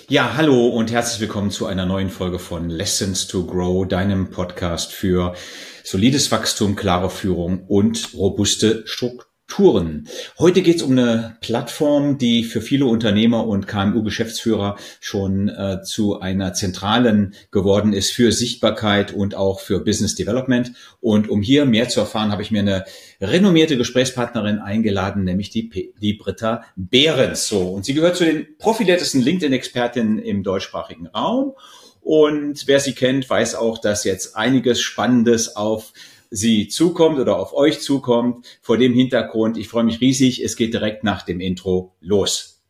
Ja, hallo und herzlich willkommen zu einer neuen Folge von Lessons to Grow, deinem Podcast für solides Wachstum, klare Führung und robuste Strukturen. Heute geht es um eine Plattform, die für viele Unternehmer und KMU-Geschäftsführer schon zu einer zentralen geworden ist für Sichtbarkeit und auch für Business Development. Und um hier mehr zu erfahren, habe ich mir eine renommierte Gesprächspartnerin eingeladen, nämlich die Britta Behrens. So, und sie gehört zu den profiliertesten LinkedIn-Expertinnen im deutschsprachigen Raum. Und wer sie kennt, weiß auch, dass jetzt einiges Spannendes auf sie zukommt oder auf euch zukommt. Vor dem Hintergrund, ich freue mich riesig. Es geht direkt nach dem Intro los.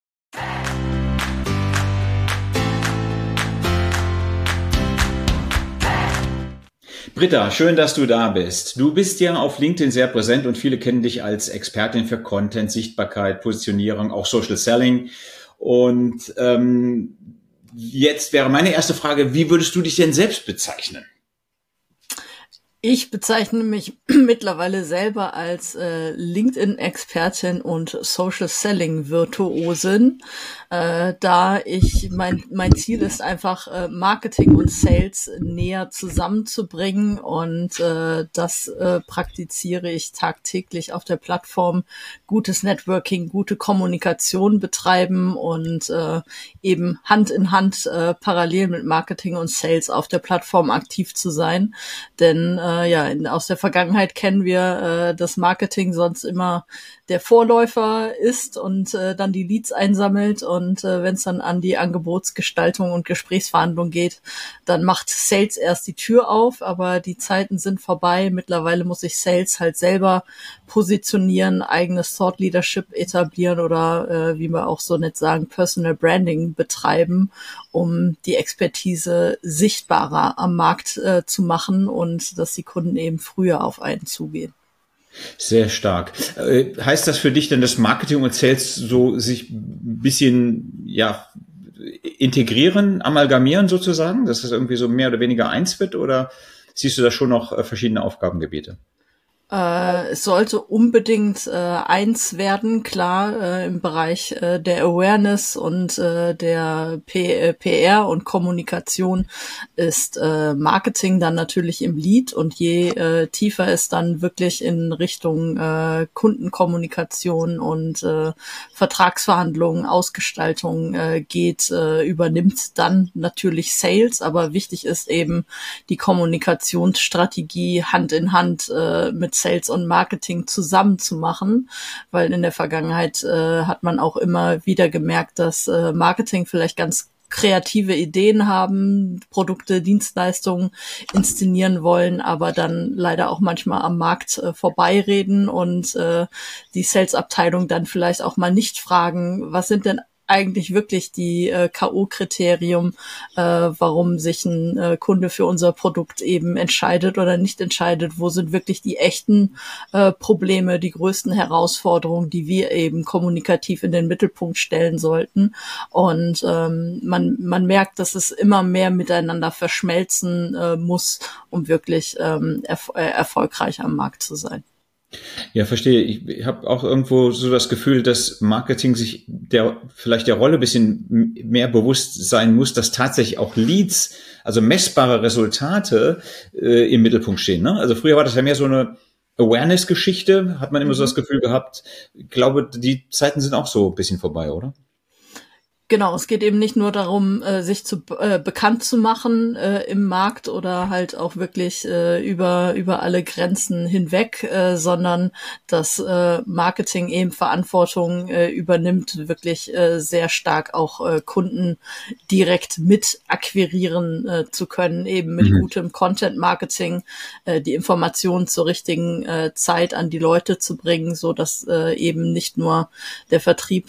Britta, schön, dass du da bist. Du bist ja auf LinkedIn sehr präsent und viele kennen dich als Expertin für Content, Sichtbarkeit, Positionierung, auch Social Selling. Und jetzt wäre meine erste Frage, wie würdest du dich denn selbst bezeichnen? Ich bezeichne mich mittlerweile selber als LinkedIn-Expertin und Social-Selling-Virtuosin, da ich mein Ziel ist einfach Marketing und Sales näher zusammenzubringen und das praktiziere ich tagtäglich auf der Plattform. Gutes Networking, gute Kommunikation betreiben und eben Hand in Hand parallel mit Marketing und Sales auf der Plattform aktiv zu sein, denn aus der Vergangenheit kennen wir, dass Marketing sonst immer der Vorläufer ist und dann die Leads einsammelt und wenn es dann an die Angebotsgestaltung und Gesprächsverhandlung geht, dann macht Sales erst die Tür auf, aber die Zeiten sind vorbei. Mittlerweile muss sich Sales halt selber positionieren, eigenes Thought Leadership etablieren oder wie wir auch so nett sagen, Personal Branding betreiben, um die Expertise sichtbarer am Markt zu machen und dass die Kunden eben früher auf einen zugehen. Sehr stark. Heißt das für dich denn, dass Marketing und Sales so sich ein bisschen integrieren, amalgamieren sozusagen, dass es irgendwie so mehr oder weniger eins wird, oder siehst du da schon noch verschiedene Aufgabengebiete? Es sollte unbedingt eins werden, klar, im Bereich der Awareness und der PR und Kommunikation ist Marketing dann natürlich im Lead und je tiefer es dann wirklich in Richtung Kundenkommunikation und Vertragsverhandlungen, Ausgestaltung geht, übernimmt dann natürlich Sales, aber wichtig ist eben die Kommunikationsstrategie Hand in Hand mit Sales und Marketing zusammen zu machen, weil in der Vergangenheit hat man auch immer wieder gemerkt, dass Marketing vielleicht ganz kreative Ideen haben, Produkte, Dienstleistungen inszenieren wollen, aber dann leider auch manchmal am Markt vorbeireden und die Sales-Abteilung dann vielleicht auch mal nicht fragen, was sind denn eigentlich wirklich die K.O.-Kriterium, warum sich ein Kunde für unser Produkt eben entscheidet oder nicht entscheidet, wo sind wirklich die echten Probleme, die größten Herausforderungen, die wir eben kommunikativ in den Mittelpunkt stellen sollten. Und man merkt, dass es immer mehr miteinander verschmelzen muss, um wirklich erfolgreich am Markt zu sein. Ja, verstehe. Ich habe auch irgendwo so das Gefühl, dass Marketing sich vielleicht der Rolle ein bisschen mehr bewusst sein muss, dass tatsächlich auch Leads, also messbare Resultate im Mittelpunkt stehen. Ne? Also früher war das ja mehr so eine Awareness-Geschichte, hat man immer so das Gefühl gehabt. Ich glaube, die Zeiten sind auch so ein bisschen vorbei, oder? Genau, es geht eben nicht nur darum, sich bekannt zu machen im Markt oder halt auch wirklich über alle Grenzen hinweg, sondern dass Marketing eben Verantwortung übernimmt, wirklich sehr stark auch Kunden direkt mit akquirieren zu können, eben mit gutem Content-Marketing, die Informationen zur richtigen Zeit an die Leute zu bringen, so dass eben nicht nur der Vertrieb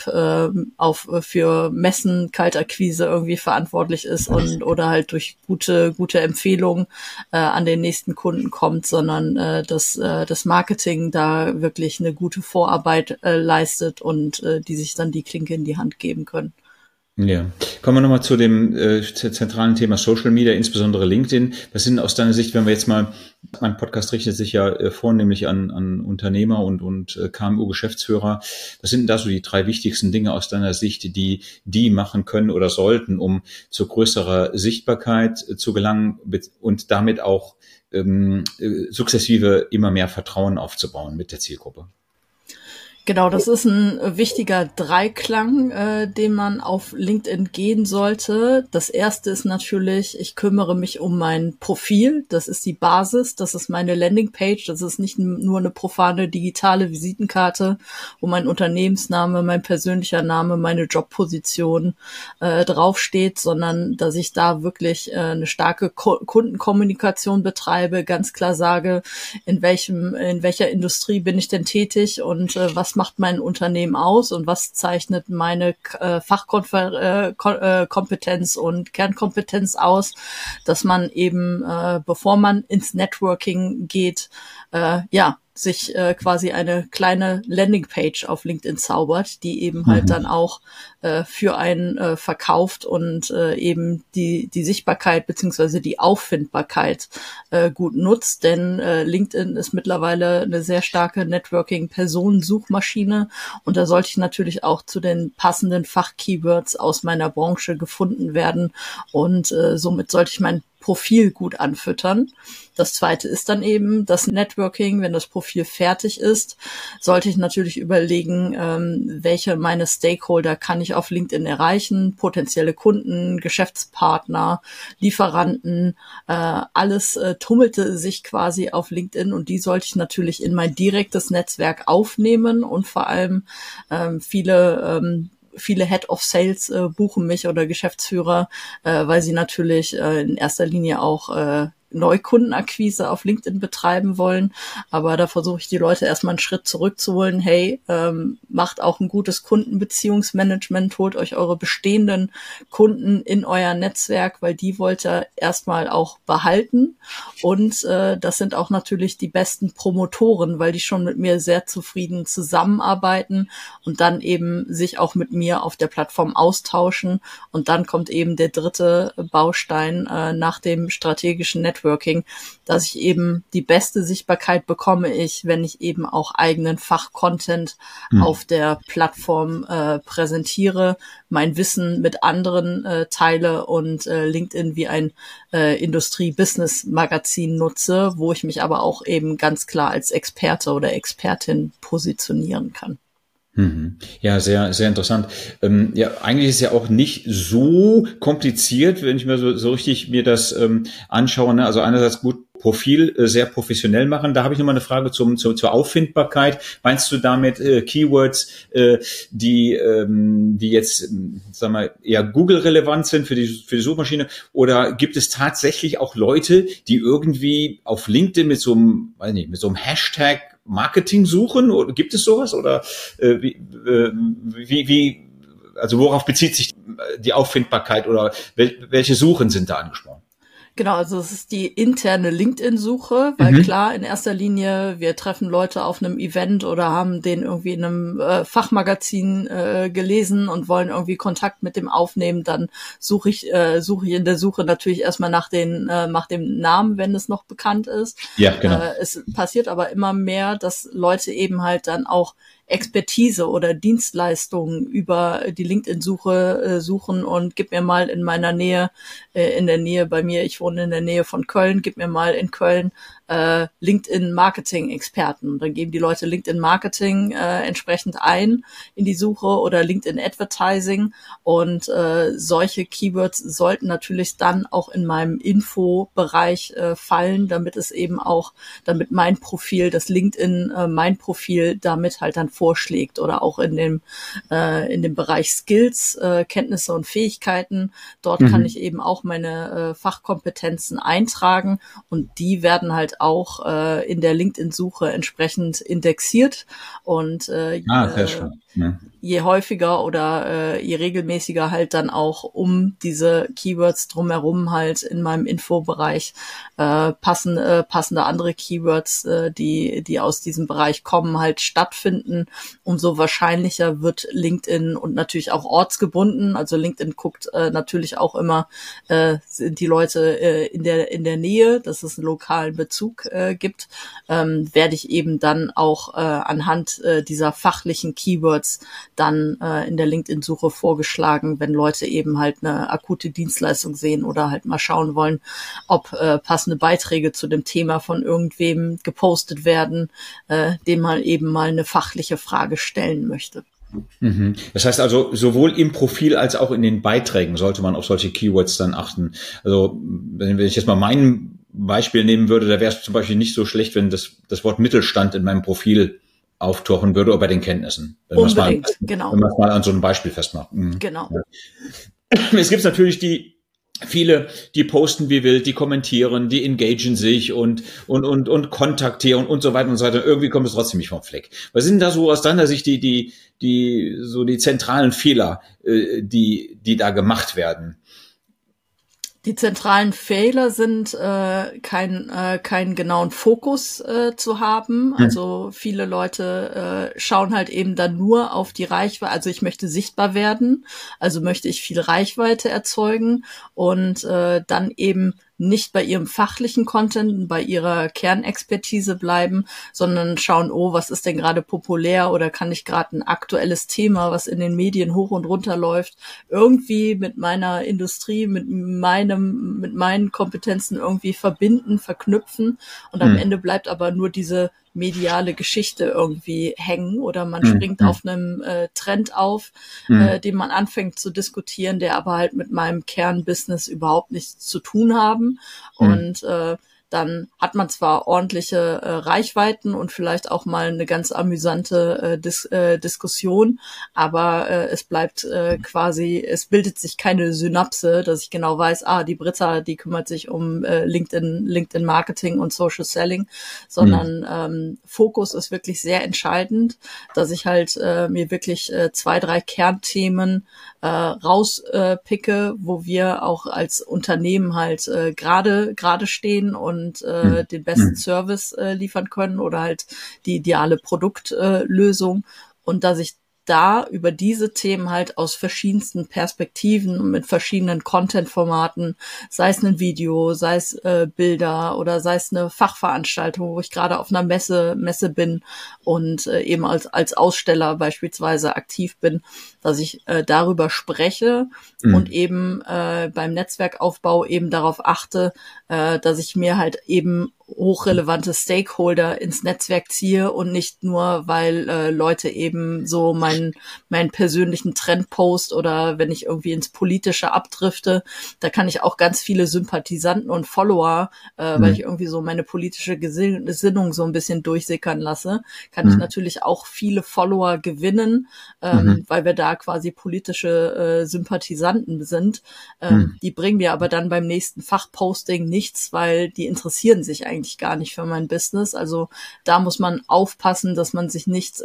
für Messen, Kaltakquise irgendwie verantwortlich ist und oder halt durch gute Empfehlungen an den nächsten Kunden kommt, sondern dass das Marketing da wirklich eine gute Vorarbeit leistet und die sich dann die Klinke in die Hand geben können. Ja, kommen wir nochmal zu dem zentralen Thema Social Media, insbesondere LinkedIn. Was sind aus deiner Sicht, wenn wir jetzt mal, mein Podcast richtet sich ja vornehmlich an Unternehmer und KMU-Geschäftsführer. Was sind denn da so die 3 wichtigsten Dinge aus deiner Sicht, die machen können oder sollten, um zu größerer Sichtbarkeit zu gelangen und damit auch sukzessive immer mehr Vertrauen aufzubauen mit der Zielgruppe? Genau, das ist ein wichtiger Dreiklang, den man auf LinkedIn gehen sollte. Das erste ist natürlich, ich kümmere mich um mein Profil. Das ist die Basis, das ist meine Landingpage. Das ist nicht nur eine profane digitale Visitenkarte, wo mein Unternehmensname, mein persönlicher Name, meine Jobposition draufsteht, sondern dass ich da wirklich eine starke Kundenkommunikation betreibe, ganz klar sage, in welcher Industrie bin ich denn tätig und was macht mein Unternehmen aus und was zeichnet meine Fachkompetenz und Kernkompetenz aus, dass man eben, bevor man ins Networking geht, sich quasi eine kleine Landingpage auf LinkedIn zaubert, die eben halt dann auch für einen verkauft und eben die Sichtbarkeit beziehungsweise die Auffindbarkeit gut nutzt, denn LinkedIn ist mittlerweile eine sehr starke Networking-Personensuchmaschine und da sollte ich natürlich auch zu den passenden Fachkeywords aus meiner Branche gefunden werden und somit sollte ich mein Profil gut anfüttern. Das zweite ist dann eben das Networking. Wenn das Profil fertig ist, sollte ich natürlich überlegen, welche meine Stakeholder kann ich auf LinkedIn erreichen, potenzielle Kunden, Geschäftspartner, Lieferanten, alles tummelte sich quasi auf LinkedIn und die sollte ich natürlich in mein direktes Netzwerk aufnehmen und vor allem viele Head of Sales buchen mich oder Geschäftsführer, weil sie natürlich in erster Linie auch Neukundenakquise auf LinkedIn betreiben wollen. Aber da versuche ich die Leute erstmal einen Schritt zurückzuholen. Hey, macht auch ein gutes Kundenbeziehungsmanagement, holt euch eure bestehenden Kunden in euer Netzwerk, weil die wollt ihr erstmal auch behalten. Und das sind auch natürlich die besten Promotoren, weil die schon mit mir sehr zufrieden zusammenarbeiten und dann eben sich auch mit mir auf der Plattform austauschen. Und dann kommt eben der dritte Baustein nach dem strategischen Networking, dass ich eben die beste Sichtbarkeit bekomme wenn ich eben auch eigenen Fachcontent auf der Plattform präsentiere, mein Wissen mit anderen teile und LinkedIn wie ein Industrie-Business-Magazin nutze, wo ich mich aber auch eben ganz klar als Experte oder Expertin positionieren kann. Ja, sehr, sehr interessant. Ja, eigentlich ist es ja auch nicht so kompliziert, wenn ich mir so richtig mir das anschaue. Ne? Also einerseits gut Profil sehr professionell machen. Da habe ich nochmal eine Frage zur Auffindbarkeit. Meinst du damit Keywords, die jetzt, sagen wir, eher Google-relevant sind für die Suchmaschine? Oder gibt es tatsächlich auch Leute, die irgendwie auf LinkedIn mit so einem Hashtag Marketing suchen? Oder gibt es sowas? Oder also worauf bezieht sich die Auffindbarkeit oder welche Suchen sind da angesprochen? Genau, also es ist die interne LinkedIn-Suche, weil klar, in erster Linie, wir treffen Leute auf einem Event oder haben den irgendwie in einem Fachmagazin gelesen und wollen irgendwie Kontakt mit dem aufnehmen, dann suche ich in der Suche natürlich erstmal nach dem Namen, wenn es noch bekannt ist. Ja, genau. Es passiert aber immer mehr, dass Leute eben halt dann auch Expertise oder Dienstleistungen über die LinkedIn-Suche suchen und gib mir mal in meiner Nähe, in der Nähe bei mir, ich wohne in der Nähe von Köln, gib mir mal in Köln LinkedIn-Marketing-Experten. Dann geben die Leute LinkedIn-Marketing entsprechend ein in die Suche oder LinkedIn-Advertising und solche Keywords sollten natürlich dann auch in meinem Infobereich fallen, damit mein Profil, das LinkedIn mein Profil damit halt dann vorschlägt oder auch in dem Bereich Skills, Kenntnisse und Fähigkeiten. Dort kann ich eben auch meine Fachkompetenzen eintragen und die werden halt auch in der LinkedIn-Suche entsprechend indexiert und sehr schön. Ja. je häufiger oder je regelmäßiger halt dann auch um diese Keywords drumherum halt in meinem Infobereich passende andere Keywords, die aus diesem Bereich kommen, halt stattfinden, umso wahrscheinlicher wird LinkedIn und natürlich auch ortsgebunden. Also LinkedIn guckt natürlich auch immer, sind die Leute in der Nähe, dass es einen lokalen Bezug gibt, werde ich eben dann auch anhand dieser fachlichen Keywords dann in der LinkedIn-Suche vorgeschlagen, wenn Leute eben halt eine akute Dienstleistung sehen oder halt mal schauen wollen, ob passende Beiträge zu dem Thema von irgendwem gepostet werden, dem man eben mal eine fachliche Frage stellen möchte. Das heißt also, sowohl im Profil als auch in den Beiträgen sollte man auf solche Keywords dann achten. Also wenn ich jetzt mal mein Beispiel nehmen würde, da wäre es zum Beispiel nicht so schlecht, wenn das Wort Mittelstand in meinem Profil auftauchen würde oder bei den Kenntnissen. Unbedingt, genau. Wenn man es mal an so einem Beispiel festmacht. Genau. Ja. Es gibt natürlich viele, die posten wie wild, die kommentieren, die engagieren sich und kontaktieren und so weiter und so weiter. Irgendwie kommt es trotzdem nicht vom Fleck. Was sind da so aus deiner Sicht die zentralen Fehler, die da gemacht werden? Die zentralen Fehler sind, keinen genauen Fokus zu haben. Also viele Leute schauen halt eben dann nur auf die Reichweite. Also ich möchte sichtbar werden, also möchte ich viel Reichweite erzeugen und dann eben nicht bei ihrem fachlichen Content, bei ihrer Kernexpertise bleiben, sondern schauen, was ist denn gerade populär oder kann ich gerade ein aktuelles Thema, was in den Medien hoch und runter läuft, irgendwie mit meiner Industrie, mit meinen Kompetenzen irgendwie verbinden, verknüpfen und am Ende bleibt aber nur diese mediale Geschichte irgendwie hängen oder man springt auf einem Trend auf, den man anfängt zu diskutieren, der aber halt mit meinem Kernbusiness überhaupt nichts zu tun haben. Und dann hat man zwar ordentliche Reichweiten und vielleicht auch mal eine ganz amüsante Diskussion, aber es bleibt es bildet sich keine Synapse, dass ich genau weiß, die Britta, die kümmert sich um LinkedIn Marketing und Social Selling, sondern Fokus ist wirklich sehr entscheidend, dass ich halt mir wirklich 2, 3 Kernthemen rauspicke, wo wir auch als Unternehmen halt gerade stehen und den besten Service liefern können oder halt die ideale Produktlösung und dass ich da über diese Themen halt aus verschiedensten Perspektiven und mit verschiedenen Content-Formaten, sei es ein Video, sei es Bilder oder sei es eine Fachveranstaltung, wo ich gerade auf einer Messe bin und eben als Aussteller beispielsweise aktiv bin, dass ich darüber spreche und eben beim Netzwerkaufbau eben darauf achte, dass ich mir halt eben hochrelevante Stakeholder ins Netzwerk ziehe und nicht nur, weil Leute eben so meinen persönlichen Trendpost oder wenn ich irgendwie ins Politische abdrifte, da kann ich auch ganz viele Sympathisanten und Follower, weil ich irgendwie so meine politische Gesinnung so ein bisschen durchsickern lasse, kann ich natürlich auch viele Follower gewinnen, weil wir da quasi politische Sympathisanten sind. Die bringen mir aber dann beim nächsten Fachposting nichts, weil die interessieren sich eigentlich gar nicht für mein Business. Also da muss man aufpassen, dass man sich nicht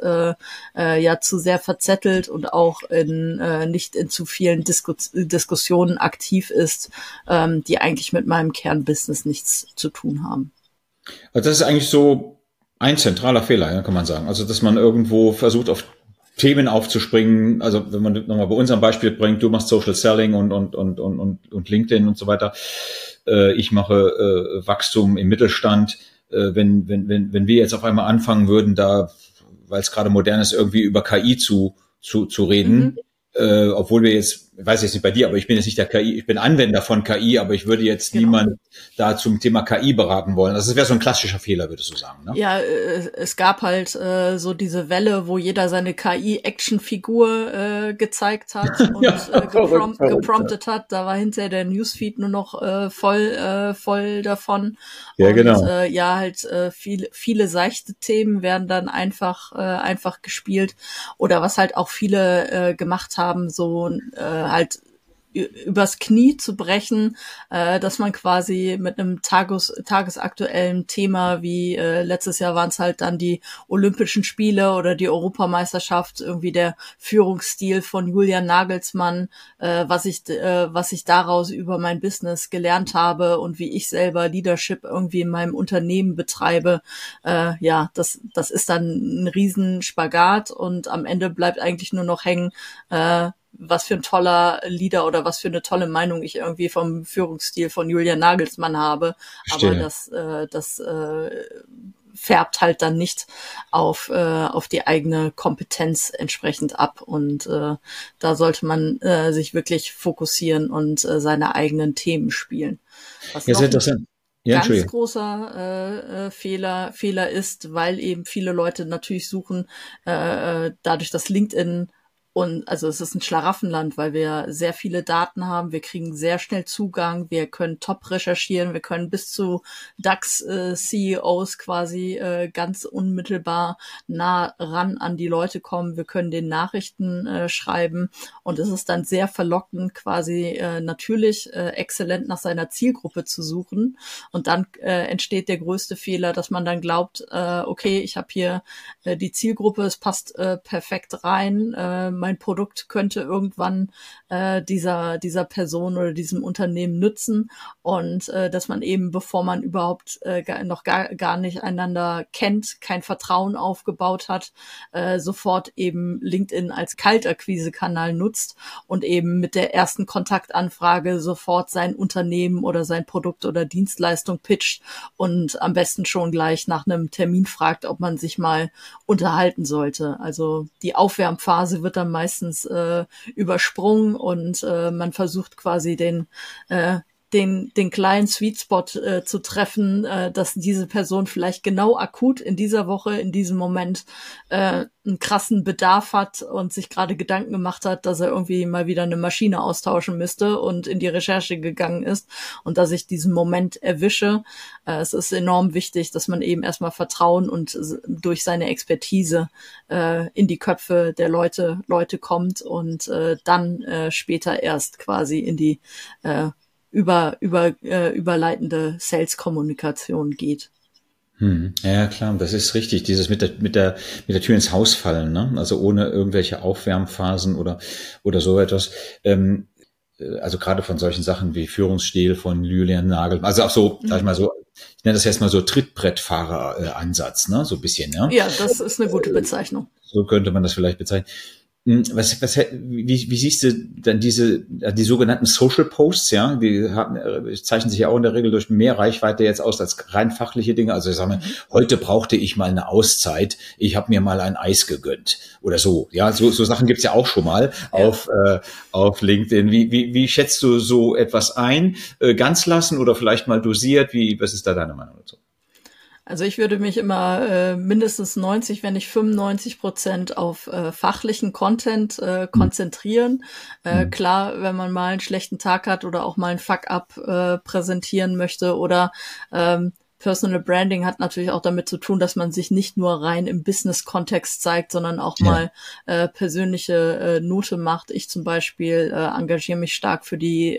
zu sehr verzettelt und auch nicht in zu vielen Diskussionen aktiv ist, die eigentlich mit meinem Kernbusiness nichts zu tun haben. Also das ist eigentlich so ein zentraler Fehler, ja, kann man sagen. Also dass man irgendwo versucht, auf Themen aufzuspringen. Also wenn man nochmal bei unserem Beispiel bringt, du machst Social Selling und LinkedIn und so weiter. Ich mache Wachstum im Mittelstand. Wenn wir jetzt auf einmal anfangen würden, da, weil es gerade modern ist, irgendwie über KI zu reden, obwohl wir jetzt, ich weiß jetzt nicht bei dir, aber ich bin jetzt nicht der KI, ich bin Anwender von KI, aber ich würde jetzt niemand da zum Thema KI beraten wollen. Also das wäre so ein klassischer Fehler, würdest du sagen, ne? Ja, es gab halt so diese Welle, wo jeder seine KI-Action-Figur gezeigt hat und gepromptet hat. Da war hinterher der Newsfeed nur noch voll davon. Ja, und, genau. Viele seichte Themen werden dann einfach gespielt. Oder was halt auch viele gemacht haben, so halt übers Knie zu brechen, dass man quasi mit einem tagesaktuellen Thema wie letztes Jahr waren es halt dann die Olympischen Spiele oder die Europameisterschaft, irgendwie der Führungsstil von Julian Nagelsmann, was ich daraus über mein Business gelernt habe und wie ich selber Leadership irgendwie in meinem Unternehmen betreibe. Das ist dann ein Riesenspagat und am Ende bleibt eigentlich nur noch hängen, was für ein toller Leader oder was für eine tolle Meinung ich irgendwie vom Führungsstil von Julian Nagelsmann habe. Verstehe. Aber das färbt halt dann nicht auf die eigene Kompetenz entsprechend ab. Und da sollte man sich wirklich fokussieren und seine eigenen Themen spielen. Was Ja, noch sehr interessant. Ja, ganz Entschuldigung. großer Fehler ist, weil eben viele Leute natürlich suchen, dadurch, dass LinkedIn und also es ist ein Schlaraffenland, weil wir sehr viele Daten haben, wir kriegen sehr schnell Zugang, wir können top recherchieren, wir können bis zu DAX-CEOs quasi ganz unmittelbar nah ran an die Leute kommen, wir können den Nachrichten schreiben und es ist dann sehr verlockend, quasi natürlich exzellent nach seiner Zielgruppe zu suchen und dann entsteht der größte Fehler, dass man dann glaubt, okay, ich habe hier die Zielgruppe, es passt perfekt rein, mein Produkt könnte irgendwann dieser Person oder diesem Unternehmen nützen und dass man eben, bevor man überhaupt gar nicht einander kennt, kein Vertrauen aufgebaut hat, sofort eben LinkedIn als Kaltakquise-Kanal nutzt und eben mit der ersten Kontaktanfrage sofort sein Unternehmen oder sein Produkt oder Dienstleistung pitcht und am besten schon gleich nach einem Termin fragt, ob man sich mal unterhalten sollte. Also die Aufwärmphase wird dann meistens übersprungen und man versucht quasi den kleinen Sweet Spot zu treffen, dass diese Person vielleicht genau akut in dieser Woche, in diesem Moment einen krassen Bedarf hat und sich gerade Gedanken gemacht hat, dass er irgendwie mal wieder eine Maschine austauschen müsste und in die Recherche gegangen ist und dass ich diesen Moment erwische. Es ist enorm wichtig, dass man eben erstmal Vertrauen und durch seine Expertise in die Köpfe der Leute kommt und dann später erst quasi in die überleitende Sales-Kommunikation geht. Ja, klar, das ist richtig. Dieses mit der Tür ins Haus fallen, ne? Also ohne irgendwelche Aufwärmphasen oder so etwas. Also gerade von solchen Sachen wie Führungsstil von Julian Nagel. Also auch so, sag ich mal so, ich nenne das jetzt mal so Trittbrettfahrer-Ansatz, ne? So ein bisschen, ne? Ja, das ist eine gute Bezeichnung. So könnte man das vielleicht bezeichnen. Wie siehst du dann die sogenannten Social Posts, ja? Die zeichnen sich ja auch in der Regel durch mehr Reichweite jetzt aus als rein fachliche Dinge. Also ich sage mal, heute brauchte ich mal eine Auszeit, ich habe mir mal ein Eis gegönnt oder so. Ja, so Sachen gibt's ja auch schon mal auf LinkedIn. Wie schätzt du so etwas ein? Ganz lassen oder vielleicht mal dosiert? Was ist da deine Meinung dazu? Also ich würde mich immer mindestens 90, wenn nicht 95% auf fachlichen Content konzentrieren. Klar, wenn man mal einen schlechten Tag hat oder auch mal ein Fuck-up präsentieren möchte oder Personal Branding hat natürlich auch damit zu tun, dass man sich nicht nur rein im Business-Kontext zeigt, sondern auch mal persönliche Note macht. Ich zum Beispiel engagiere mich stark für die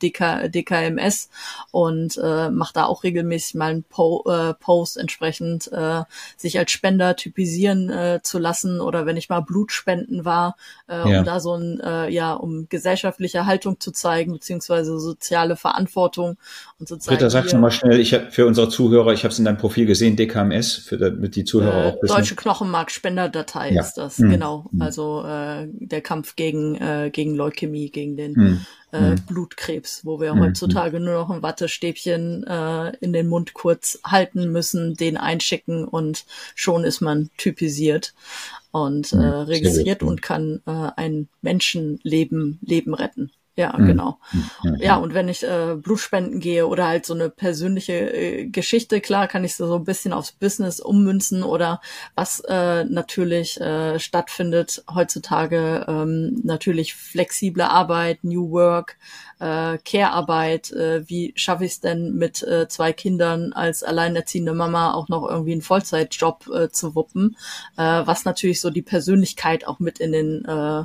DKMS und mache da auch regelmäßig mal einen Post entsprechend, sich als Spender typisieren zu lassen oder wenn ich mal Blutspenden war, um da so um gesellschaftliche Haltung zu zeigen, beziehungsweise soziale Verantwortung und sozusagen. Britta, sag's nochmal schnell, ich habe für unsere Zuhörer, ich habe es in deinem Profil gesehen, DKMS, damit die Zuhörer auch wissen. Deutsche Knochenmarkspenderdatei ist das, genau. Also der Kampf gegen Leukämie, gegen den Blutkrebs, wo wir heutzutage nur noch ein Wattestäbchen in den Mund kurz halten müssen, den einschicken und schon ist man typisiert und registriert und kann ein Menschenleben retten. Ja, genau. Ja, und wenn ich Blutspenden gehe oder halt so eine persönliche Geschichte, klar kann ich so ein bisschen aufs Business ummünzen oder was natürlich stattfindet heutzutage, natürlich flexible Arbeit, New Work, Care-Arbeit, wie schaffe ich es denn mit 2 Kindern als alleinerziehende Mama auch noch irgendwie einen Vollzeitjob zu wuppen, was natürlich so die Persönlichkeit auch mit in den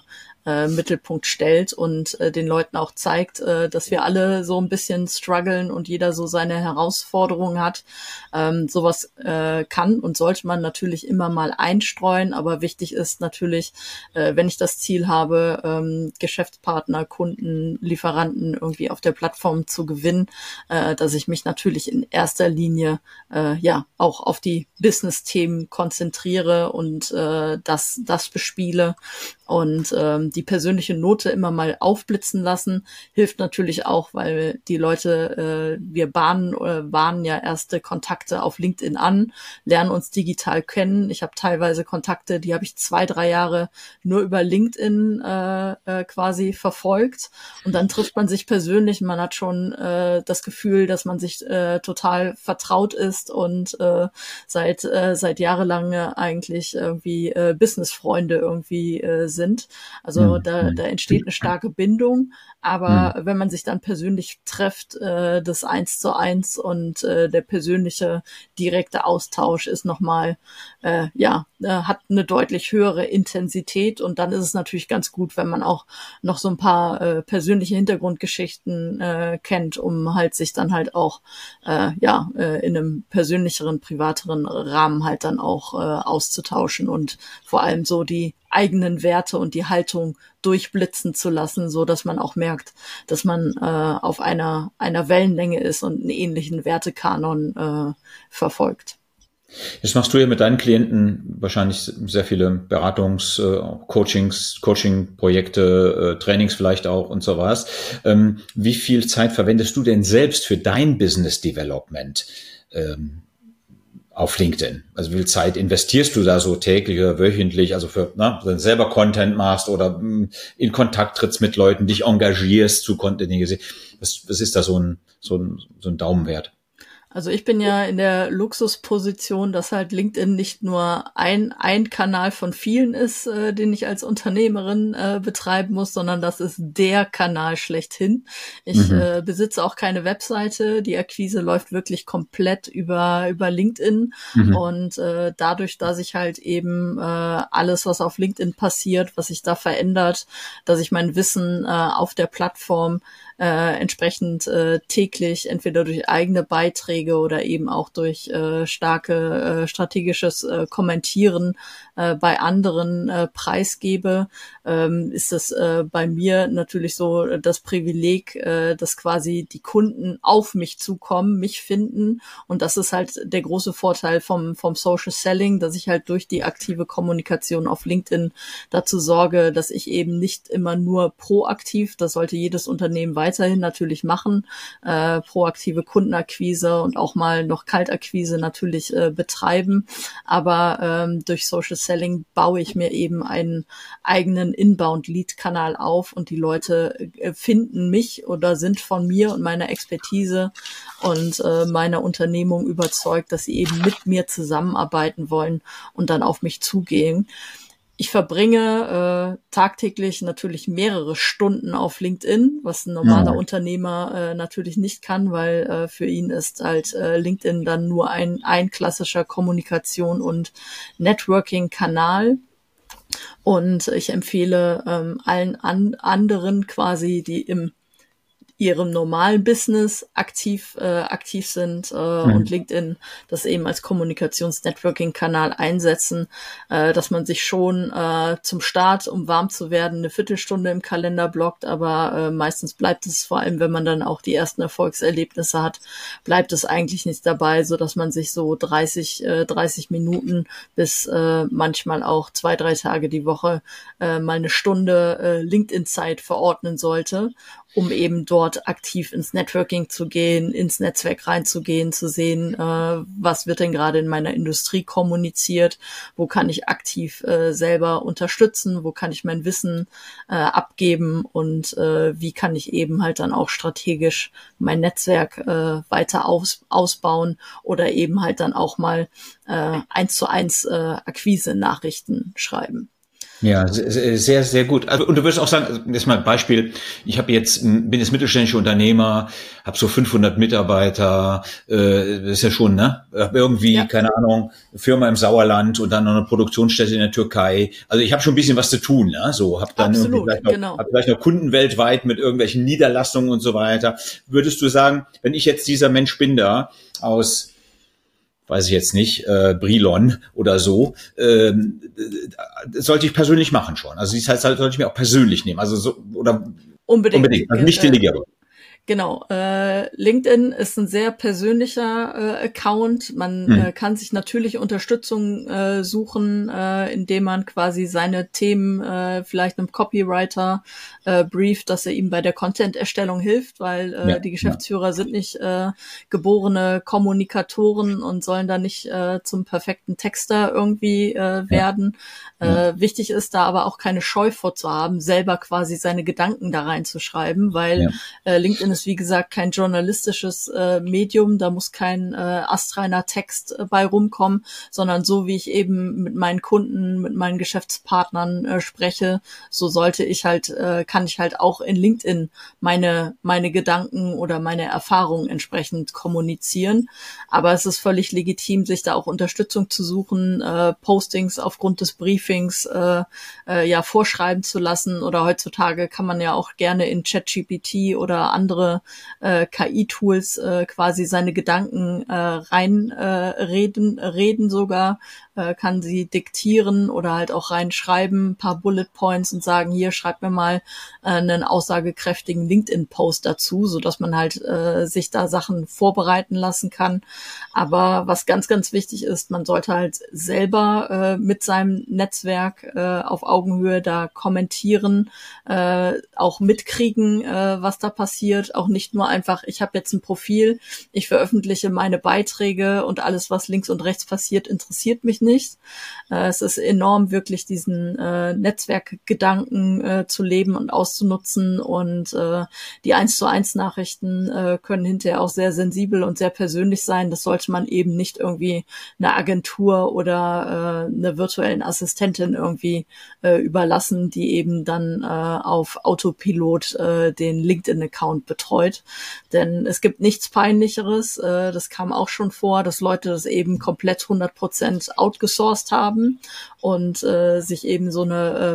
Mittelpunkt stellt und den Leuten auch zeigt, dass wir alle so ein bisschen strugglen und jeder so seine Herausforderungen hat. Sowas kann und sollte man natürlich immer mal einstreuen, aber wichtig ist natürlich, wenn ich das Ziel habe, Geschäftspartner, Kunden, Lieferanten irgendwie auf der Plattform zu gewinnen, dass ich mich natürlich in erster Linie auch auf die Business-Themen konzentriere und das bespiele und die persönliche Note immer mal aufblitzen lassen, hilft natürlich auch, weil die Leute, wir bahnen ja erste Kontakte auf LinkedIn an, lernen uns digital kennen. Ich habe teilweise Kontakte, die habe ich 2-3 Jahre nur über LinkedIn quasi verfolgt und dann trifft man sich persönlich. Man hat schon das Gefühl, dass man sich total vertraut ist und seit jahrelang eigentlich irgendwie Businessfreunde irgendwie sind. Also da entsteht eine starke Bindung, aber wenn man sich dann persönlich trifft, das 1:1 und der persönliche direkte Austausch ist nochmal, hat eine deutlich höhere Intensität und dann ist es natürlich ganz gut, wenn man auch noch so ein paar persönliche Hintergrundgeschichten kennt, um halt sich dann halt auch in einem persönlicheren, privateren Rahmen halt dann auch auszutauschen und vor allem so die eigenen Werte und die Haltung durchblitzen zu lassen, so dass man auch merkt, dass man auf einer Wellenlänge ist und einen ähnlichen Wertekanon verfolgt. Jetzt machst du ja mit deinen Klienten wahrscheinlich sehr viele Coaching-Projekte, Trainings vielleicht auch und so was. Wie viel Zeit verwendest du denn selbst für dein Business Development auf LinkedIn? Also wie viel Zeit investierst du da so täglich oder wöchentlich, also wenn du selber Content machst oder in Kontakt trittst mit Leuten, dich engagierst zu Content? Was ist da so ein Daumenwert? Also ich bin ja in der Luxusposition, dass halt LinkedIn nicht nur ein Kanal von vielen ist, den ich als Unternehmerin betreiben muss, sondern das ist der Kanal schlechthin. Ich besitze auch keine Webseite. Die Akquise läuft wirklich komplett über LinkedIn. Und dadurch, dass ich halt eben alles, was auf LinkedIn passiert, was sich da verändert, dass ich mein Wissen auf der Plattform entsprechend täglich entweder durch eigene Beiträge oder eben auch durch strategisches Kommentieren bei anderen preisgebe, ist es bei mir natürlich so das Privileg, dass quasi die Kunden auf mich zukommen, mich finden und das ist halt der große Vorteil vom Social Selling, dass ich halt durch die aktive Kommunikation auf LinkedIn dazu sorge, dass ich eben nicht immer nur proaktiv, das sollte jedes Unternehmen weiterhin natürlich machen, proaktive Kundenakquise und auch mal noch Kaltakquise natürlich betreiben, aber durch Social Selling baue ich mir eben einen eigenen Inbound-Lead-Kanal auf und die Leute finden mich oder sind von mir und meiner Expertise und meiner Unternehmung überzeugt, dass sie eben mit mir zusammenarbeiten wollen und dann auf mich zugehen. Ich verbringe tagtäglich natürlich mehrere Stunden auf LinkedIn, was ein normaler Unternehmer natürlich nicht kann, weil für ihn ist halt LinkedIn dann nur ein klassischer Kommunikation- und Networking-Kanal. Und ich empfehle allen anderen quasi, die ihrem normalen Business aktiv sind und LinkedIn das eben als Kommunikations-Networking-Kanal einsetzen, dass man sich schon zum Start, um warm zu werden, eine Viertelstunde im Kalender blockt, aber meistens bleibt es, vor allem wenn man dann auch die ersten Erfolgserlebnisse hat, bleibt es eigentlich nicht dabei, so dass man sich so 30 Minuten bis manchmal auch 2-3 Tage die Woche mal eine Stunde LinkedIn-Zeit verordnen sollte, um eben dort aktiv ins Networking zu gehen, ins Netzwerk reinzugehen, zu sehen, was wird denn gerade in meiner Industrie kommuniziert, wo kann ich aktiv selber unterstützen, wo kann ich mein Wissen abgeben und wie kann ich eben halt dann auch strategisch mein Netzwerk weiter ausbauen oder eben halt dann auch mal 1:1 Akquise-Nachrichten schreiben. Ja, sehr, sehr gut. Also, und du würdest auch sagen, also jetzt mal ein Beispiel, bin jetzt mittelständischer Unternehmer, habe so 500 Mitarbeiter, das ist ja schon, ne? Hab irgendwie, Ja, keine Ahnung, eine Firma im Sauerland und dann noch eine Produktionsstätte in der Türkei. Also ich habe schon ein bisschen was zu tun, ne? So, habe dann irgendwie absolut, genau. hab vielleicht noch Kunden weltweit mit irgendwelchen Niederlassungen und so weiter. Würdest du sagen, wenn ich jetzt dieser Mensch bin da aus, weiß ich jetzt nicht, Brilon oder so, sollte ich persönlich machen schon. Also die Zeit sollte ich mir auch persönlich nehmen. Also so, oder Unbedingt. unbedingt, also nicht delegieren. Genau, LinkedIn ist ein sehr persönlicher Account. Man kann sich natürlich Unterstützung suchen, indem man quasi seine Themen vielleicht einem Copywriter brieft, dass er ihm bei der Content-Erstellung hilft, weil Ja, die ja, Geschäftsführer sind nicht geborene Kommunikatoren und sollen da nicht zum perfekten Texter irgendwie ja, werden. ja, Wichtig ist da aber auch keine Scheu vorzuhaben, selber quasi seine Gedanken da reinzuschreiben, weil ja, LinkedIn ist, wie gesagt, kein journalistisches Medium, da muss kein astreiner Text bei rumkommen, sondern so wie ich eben mit meinen Kunden, mit meinen Geschäftspartnern spreche, so kann ich halt auch in LinkedIn meine Gedanken oder meine Erfahrungen entsprechend kommunizieren. Aber es ist völlig legitim, sich da auch Unterstützung zu suchen, Postings aufgrund des Briefings ja vorschreiben zu lassen, oder heutzutage kann man ja auch gerne in ChatGPT oder andere KI-Tools quasi seine Gedanken reden sogar, kann sie diktieren oder halt auch reinschreiben, ein paar Bullet Points und sagen, hier, schreib mir mal einen aussagekräftigen LinkedIn-Post dazu, so dass man halt sich da Sachen vorbereiten lassen kann. Aber was ganz, ganz wichtig ist, man sollte halt selber mit seinem Netzwerk auf Augenhöhe da kommentieren, auch mitkriegen, was da passiert, auch nicht nur einfach, ich habe jetzt ein Profil, ich veröffentliche meine Beiträge und alles, was links und rechts passiert, interessiert mich nicht. Es ist enorm, wirklich diesen Netzwerkgedanken zu leben und auszunutzen, und die 1:1 Nachrichten können hinterher auch sehr sensibel und sehr persönlich sein. Das sollte man eben nicht irgendwie einer Agentur oder einer virtuellen Assistentin irgendwie überlassen, die eben dann auf Autopilot den LinkedIn-Account betreut. Denn es gibt nichts Peinlicheres, das kam auch schon vor, dass Leute das eben komplett 100% outgesourced haben und sich eben so eine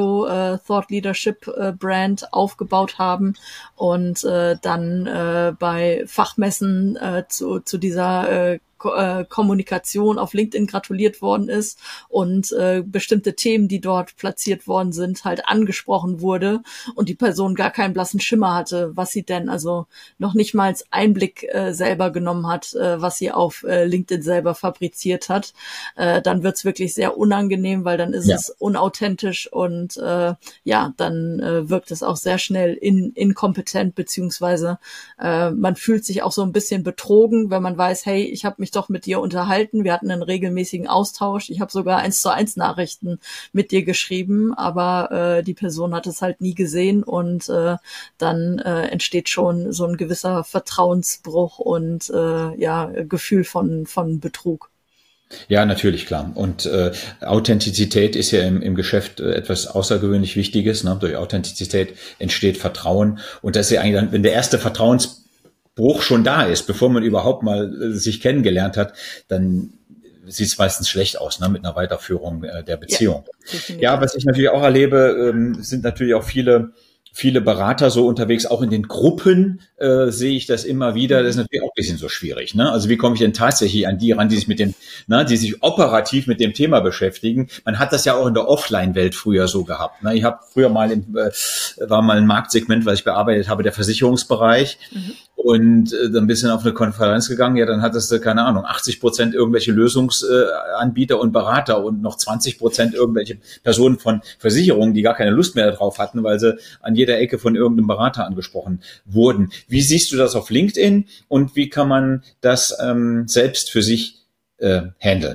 Pseudo-Thought-Leadership-Brand aufgebaut haben und dann bei Fachmessen zu dieser Kommunikation auf LinkedIn gratuliert worden ist und bestimmte Themen, die dort platziert worden sind, halt angesprochen wurde und die Person gar keinen blassen Schimmer hatte, was sie denn, also noch nicht mal Einblick selber genommen hat, was sie auf LinkedIn selber fabriziert hat. Dann wird's wirklich sehr unangenehm, weil dann ist ja. es unauthentisch und ja, dann wirkt es auch sehr schnell inkompetent, beziehungsweise man fühlt sich auch so ein bisschen betrogen, wenn man weiß, hey, ich habe mich doch mit dir unterhalten, wir hatten einen regelmäßigen Austausch, ich habe sogar 1:1 Nachrichten mit dir geschrieben, aber die Person hat es halt nie gesehen, und dann entsteht schon so ein gewisser Vertrauensbruch und ja, Gefühl von Betrug. Ja, natürlich, klar. Und Authentizität ist ja im Geschäft etwas außergewöhnlich Wichtiges. Ne? Durch Authentizität entsteht Vertrauen. Und das ist ja eigentlich dann, wenn der erste Vertrauensbruch schon da ist, bevor man überhaupt mal sich kennengelernt hat, dann sieht es meistens schlecht aus, ne, mit einer Weiterführung der Beziehung. Ja, was ich natürlich auch erlebe, sind natürlich auch viele Berater so unterwegs, auch in den Gruppen sehe ich das immer wieder. Das ist natürlich auch ein bisschen so schwierig. Ne? Also wie komme ich denn tatsächlich an die ran, die sich die sich operativ mit dem Thema beschäftigen? Man hat das ja auch in der Offline-Welt früher so gehabt. Ne? Ich habe früher war mal ein Marktsegment, was ich bearbeitet habe, der Versicherungsbereich. Und dann bist du auf eine Konferenz gegangen, ja, dann hattest du, keine Ahnung, 80% irgendwelche Lösungsanbieter und Berater und noch 20% irgendwelche Personen von Versicherungen, die gar keine Lust mehr darauf hatten, weil sie an jeder Ecke von irgendeinem Berater angesprochen wurden. Wie siehst du das auf LinkedIn und wie kann man das selbst für sich handeln?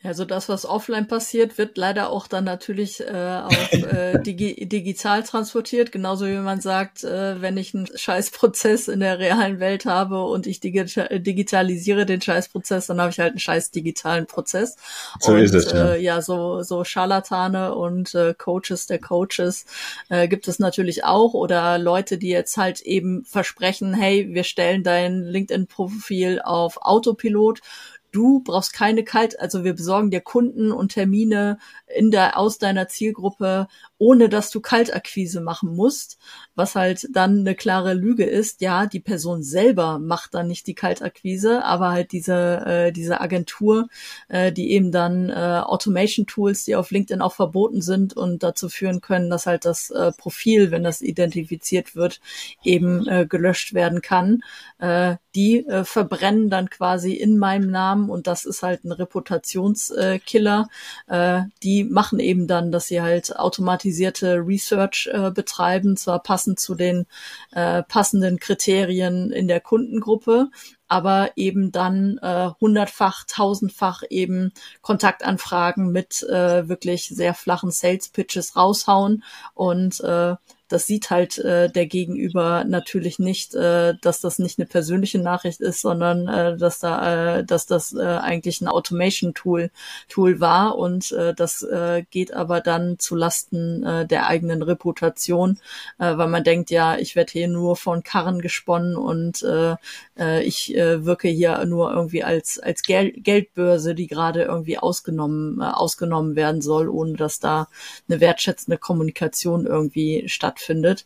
Also das, was offline passiert, wird leider auch dann natürlich auf digital transportiert. Genauso wie man sagt, wenn ich einen Scheißprozess in der realen Welt habe und ich digitalisiere den Scheißprozess, dann habe ich halt einen scheiß digitalen Prozess. So Und ist es, ja. so Scharlatane und Coaches der Coaches gibt es natürlich auch. Oder Leute, die jetzt halt eben versprechen, hey, wir stellen dein LinkedIn-Profil auf Autopilot. Du brauchst also wir besorgen dir Kunden und Termine aus deiner Zielgruppe, ohne dass du Kaltakquise machen musst, was halt dann eine klare Lüge ist. Ja, die Person selber macht dann nicht die Kaltakquise, aber halt diese Agentur, die eben dann Automation-Tools, die auf LinkedIn auch verboten sind und dazu führen können, dass halt das Profil, wenn das identifiziert wird, eben gelöscht werden kann. Die verbrennen dann quasi in meinem Namen und das ist halt ein Reputationskiller. Die machen eben dann, dass sie halt automatisierte Research betreiben, zwar passend zu den passenden Kriterien in der Kundengruppe, aber eben dann 100-fach, 1000-fach eben Kontaktanfragen mit wirklich sehr flachen Sales-Pitches raushauen und das sieht halt der Gegenüber natürlich nicht, dass das nicht eine persönliche Nachricht ist, sondern dass das eigentlich ein Automation-Tool war und das geht aber dann zu Lasten der eigenen Reputation, weil man denkt, ja, ich werde hier nur von Karren gesponnen und ich wirke hier nur irgendwie als Geldbörse, die gerade irgendwie ausgenommen werden soll, ohne dass da eine wertschätzende Kommunikation irgendwie stattfindet.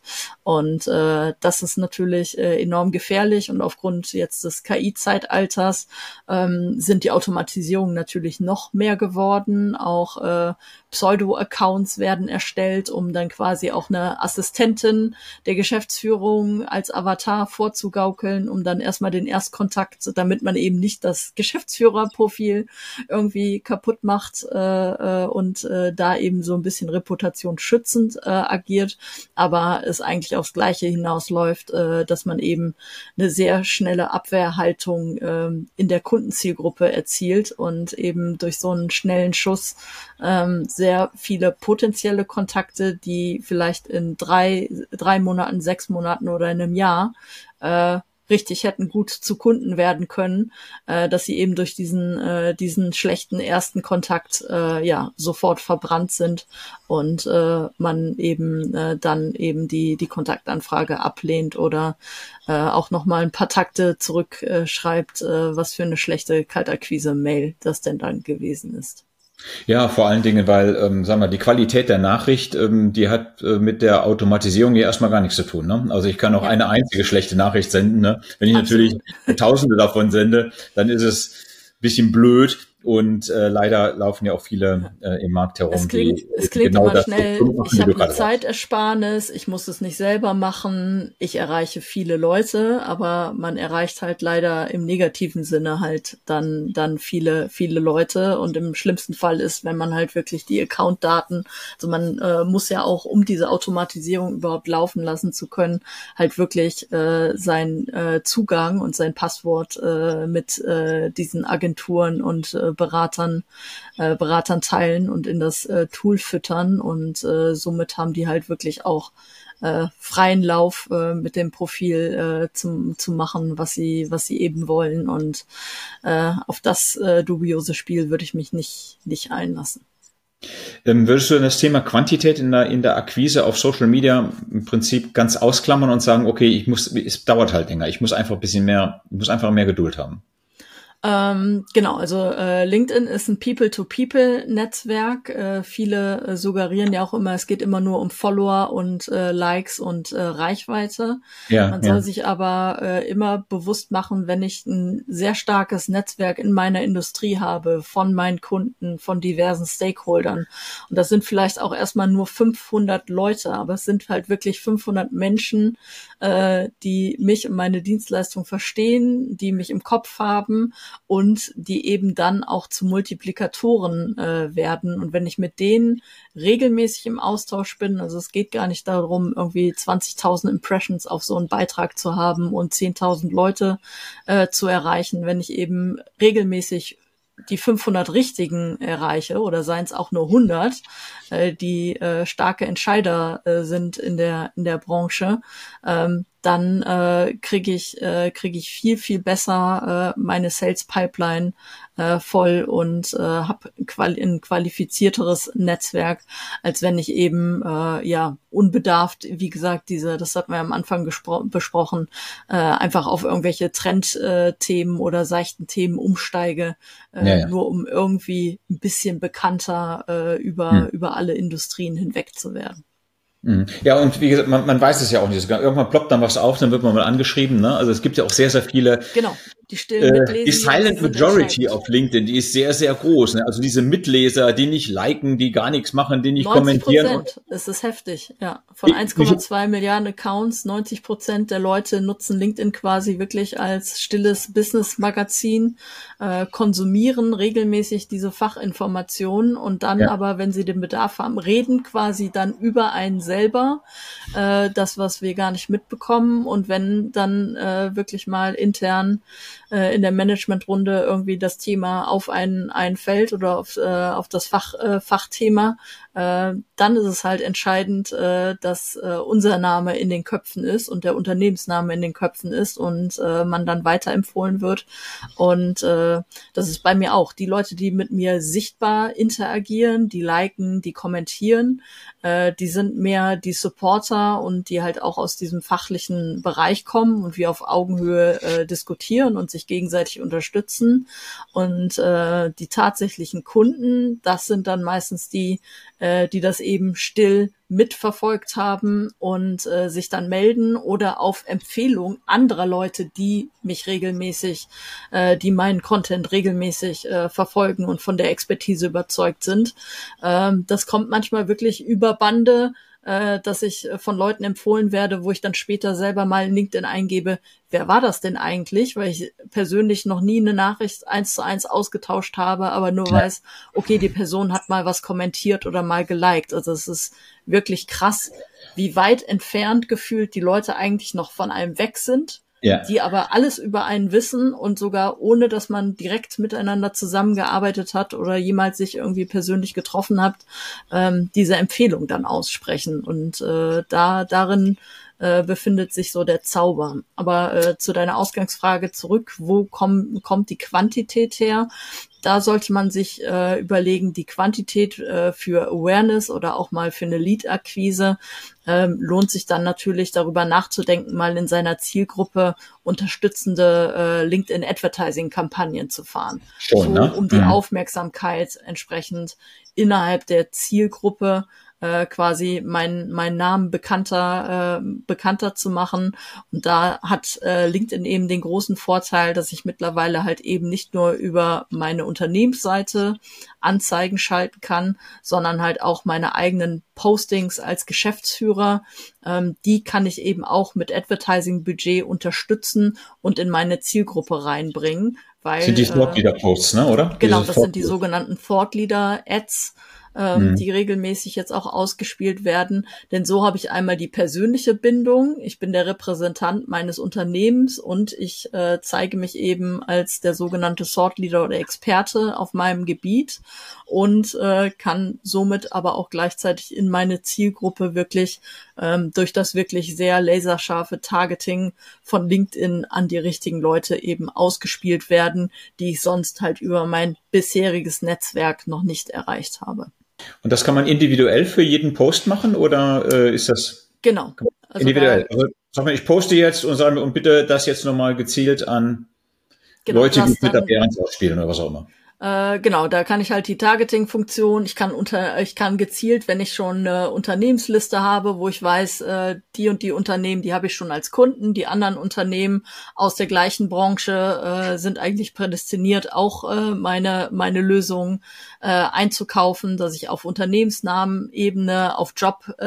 Und das ist natürlich enorm gefährlich und aufgrund jetzt des KI-Zeitalters sind die Automatisierungen natürlich noch mehr geworden. Auch Pseudo-Accounts werden erstellt, um dann quasi auch eine Assistentin der Geschäftsführung als Avatar vorzugaukeln, um dann erstmal den Erstkontakt, damit man eben nicht das Geschäftsführerprofil irgendwie kaputt macht und da eben so ein bisschen reputationsschützend agiert, aber es eigentlich aufs Gleiche hinausläuft, dass man eben eine sehr schnelle Abwehrhaltung in der Kundenzielgruppe erzielt und eben durch so einen schnellen Schuss sehr viele potenzielle Kontakte, die vielleicht in drei Monaten, 6 Monaten oder in einem Jahr richtig hätten gut zu Kunden werden können, dass sie eben durch diesen schlechten ersten Kontakt sofort verbrannt sind und man eben dann eben die Kontaktanfrage ablehnt oder auch nochmal ein paar Takte zurückschreibt, was für eine schlechte Kaltakquise-Mail das denn dann gewesen ist. Ja, vor allen Dingen, weil, sagen wir, die Qualität der Nachricht, die hat mit der Automatisierung ja erstmal gar nichts zu tun. Ne? Also ich kann auch eine einzige schlechte Nachricht senden. Ne? Wenn ich natürlich Tausende davon sende, dann ist es ein bisschen blöd. Und leider laufen ja auch viele im Markt herum. Es klingt genau immer das schnell, ich habe eine Zeitersparnis, ich muss es nicht selber machen, ich erreiche viele Leute, aber man erreicht halt leider im negativen Sinne halt dann viele Leute und im schlimmsten Fall ist, wenn man halt wirklich die Accountdaten, also man muss ja auch, um diese Automatisierung überhaupt laufen lassen zu können, halt wirklich sein Zugang und sein Passwort mit diesen Agenturen und Beratern teilen und in das Tool füttern und somit haben die halt wirklich auch freien Lauf mit dem Profil zu machen, was sie eben wollen und auf das dubiose Spiel würde ich mich nicht einlassen. Würdest du das Thema Quantität in der Akquise auf Social Media im Prinzip ganz ausklammern und sagen, okay, es dauert halt länger, ich muss einfach mehr Geduld haben? Genau, also LinkedIn ist ein People-to-People-Netzwerk. Viele suggerieren ja auch immer, es geht immer nur um Follower und Likes und Reichweite. Man soll sich aber immer bewusst machen, wenn ich ein sehr starkes Netzwerk in meiner Industrie habe, von meinen Kunden, von diversen Stakeholdern. Und das sind vielleicht auch erstmal nur 500 Leute, aber es sind halt wirklich 500 Menschen, die mich und meine Dienstleistung verstehen, die mich im Kopf haben und die eben dann auch zu Multiplikatoren werden. Und wenn ich mit denen regelmäßig im Austausch bin, also es geht gar nicht darum, irgendwie 20.000 Impressions auf so einen Beitrag zu haben und 10.000 Leute zu erreichen, wenn ich eben regelmäßig die 500 Richtigen erreiche oder seien es auch nur 100, die starke Entscheider sind in der Branche, dann kriege ich viel, viel besser meine Sales Pipeline voll und habe ein qualifizierteres Netzwerk, als wenn ich eben unbedarft, wie gesagt, das hatten wir am Anfang besprochen, einfach auf irgendwelche Trendthemen oder seichten Themen umsteige, nur um irgendwie ein bisschen bekannter über alle Industrien hinweg zu werden. Ja, und wie gesagt, man weiß es ja auch nicht. Irgendwann ploppt dann was auf, dann wird man mal angeschrieben. Ne? Also es gibt ja auch sehr, sehr viele. Genau, die stillen Mitlesen. Die Silent Majority auf LinkedIn, die ist sehr, sehr groß. Ne? Also diese Mitleser, die nicht liken, die gar nichts machen, die nicht 90%, kommentieren. Es ist heftig, ja. Von 1,2 Milliarden Accounts, 90% der Leute nutzen LinkedIn quasi wirklich als stilles Business-Magazin, konsumieren regelmäßig diese Fachinformationen und dann aber, wenn sie den Bedarf haben, reden quasi dann über einen selber, das, was wir gar nicht mitbekommen. Und wenn dann wirklich mal intern in der Managementrunde irgendwie das Thema auf einen fällt oder auf das Fachthema, dann ist es halt entscheidend, dass unser Name in den Köpfen ist und der Unternehmensname in den Köpfen ist und man dann weiterempfohlen wird. Und das ist bei mir auch. Die Leute, die mit mir sichtbar interagieren, die liken, die kommentieren, die sind mehr die Supporter und die halt auch aus diesem fachlichen Bereich kommen und wir auf Augenhöhe diskutieren und sich gegenseitig unterstützen. Und die tatsächlichen Kunden, das sind dann meistens die das eben still mitverfolgt haben und sich dann melden oder auf Empfehlung anderer Leute, die mich regelmäßig, die meinen Content regelmäßig verfolgen und von der Expertise überzeugt sind. Das kommt manchmal wirklich über Bande, dass ich von Leuten empfohlen werde, wo ich dann später selber mal in LinkedIn eingebe, wer war das denn eigentlich? Weil ich persönlich noch nie eine Nachricht 1:1 ausgetauscht habe, aber nur weiß, okay, die Person hat mal was kommentiert oder mal geliked. Also es ist wirklich krass, wie weit entfernt gefühlt die Leute eigentlich noch von einem weg sind. Ja. Die aber alles über einen wissen und sogar ohne, dass man direkt miteinander zusammengearbeitet hat oder jemals sich irgendwie persönlich getroffen hat, diese Empfehlung dann aussprechen. Und darin befindet sich so der Zauber. Aber zu deiner Ausgangsfrage zurück, wo kommt die Quantität her? Da sollte man sich überlegen, die Quantität für Awareness oder auch mal für eine Lead-Akquise lohnt sich dann natürlich darüber nachzudenken, mal in seiner Zielgruppe unterstützende LinkedIn-Advertising-Kampagnen zu fahren. Schon, so, um die Aufmerksamkeit entsprechend innerhalb der Zielgruppe quasi meinen Namen bekannter zu machen. Und da hat LinkedIn eben den großen Vorteil, dass ich mittlerweile halt eben nicht nur über meine Unternehmensseite Anzeigen schalten kann, sondern halt auch meine eigenen Postings als Geschäftsführer. Die kann ich eben auch mit Advertising-Budget unterstützen und in meine Zielgruppe reinbringen. Weil, sind die Thought Leader Posts, ne, oder? Genau, das sind die sogenannten Thought Leader Ads, die regelmäßig jetzt auch ausgespielt werden. Denn so habe ich einmal die persönliche Bindung. Ich bin der Repräsentant meines Unternehmens und ich zeige mich eben als der sogenannte Thought Leader oder Experte auf meinem Gebiet und kann somit aber auch gleichzeitig in meine Zielgruppe wirklich durch das wirklich sehr laserscharfe Targeting von LinkedIn an die richtigen Leute eben ausgespielt werden, die ich sonst halt über mein bisheriges Netzwerk noch nicht erreicht habe. Und das kann man individuell für jeden Post machen oder ist das genau also individuell? Also sag mal, ich poste jetzt und sage und bitte das jetzt nochmal gezielt an Leute, die mit der Behrens ausspielen oder was auch immer. Genau, da kann ich halt die Targeting-Funktion, ich kann gezielt, wenn ich schon eine Unternehmensliste habe, wo ich weiß, die und die Unternehmen, die habe ich schon als Kunden, die anderen Unternehmen aus der gleichen Branche sind eigentlich prädestiniert, auch meine Lösung einzukaufen, dass ich auf Unternehmensnamen-Ebene, auf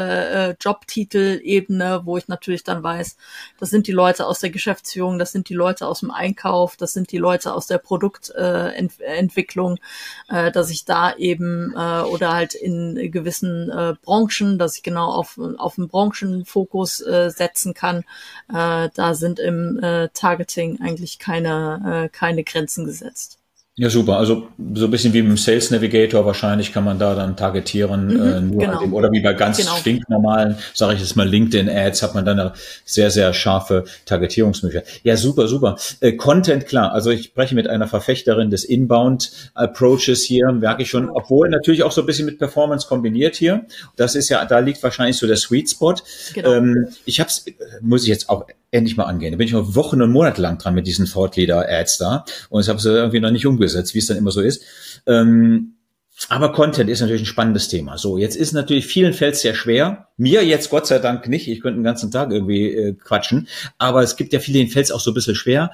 Jobtitel-Ebene, wo ich natürlich dann weiß, das sind die Leute aus der Geschäftsführung, das sind die Leute aus dem Einkauf, das sind die Leute aus der Produktentwicklung, dass ich da eben oder halt in gewissen Branchen, dass ich genau auf einen Branchenfokus setzen kann. Da sind im Targeting eigentlich keine Grenzen gesetzt. Ja, super. Also so ein bisschen wie mit dem Sales Navigator wahrscheinlich kann man da dann targetieren, nur an dem, oder wie bei ganz stinknormalen, sage ich jetzt mal, LinkedIn-Ads, hat man dann eine sehr, sehr scharfe Targetierungsmöglichkeit. Ja, super, super. Content, klar. Also ich spreche mit einer Verfechterin des Inbound-Approaches hier, merke ich schon, obwohl natürlich auch so ein bisschen mit Performance kombiniert hier. Das ist ja, da liegt wahrscheinlich so der Sweet Spot. Genau. Muss ich jetzt auch endlich mal angehen. Da bin ich noch Wochen und Monate lang dran mit diesen Thought Leader Ads da und ich habe sie irgendwie noch nicht umgesetzt, wie es dann immer so ist. Aber Content ist natürlich ein spannendes Thema. So, jetzt ist natürlich vielen fällt es sehr schwer. Mir jetzt Gott sei Dank nicht. Ich könnte den ganzen Tag irgendwie quatschen. Aber es gibt ja viele, denen fällt es auch so ein bisschen schwer,